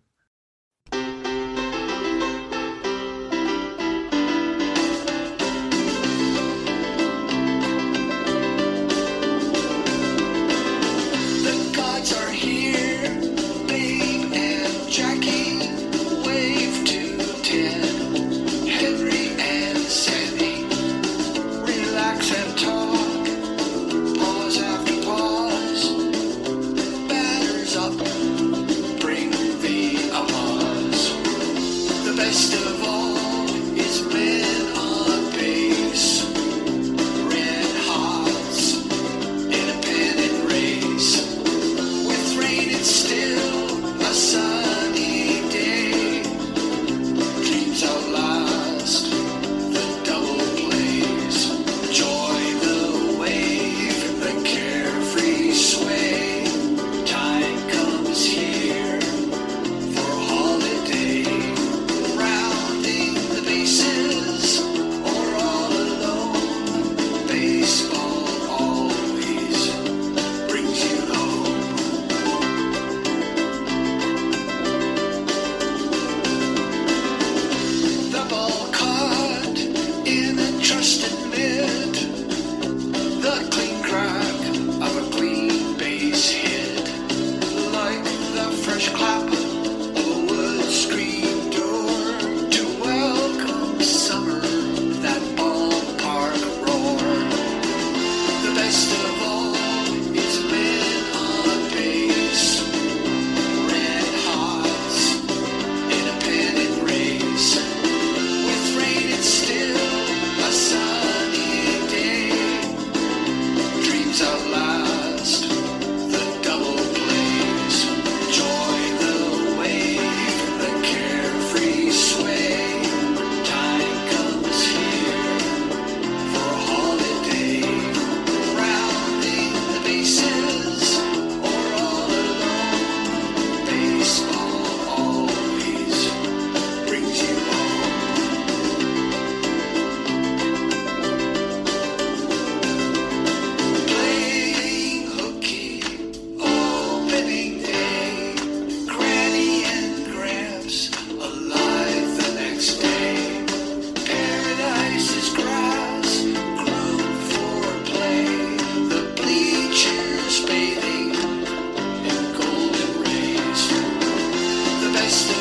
Best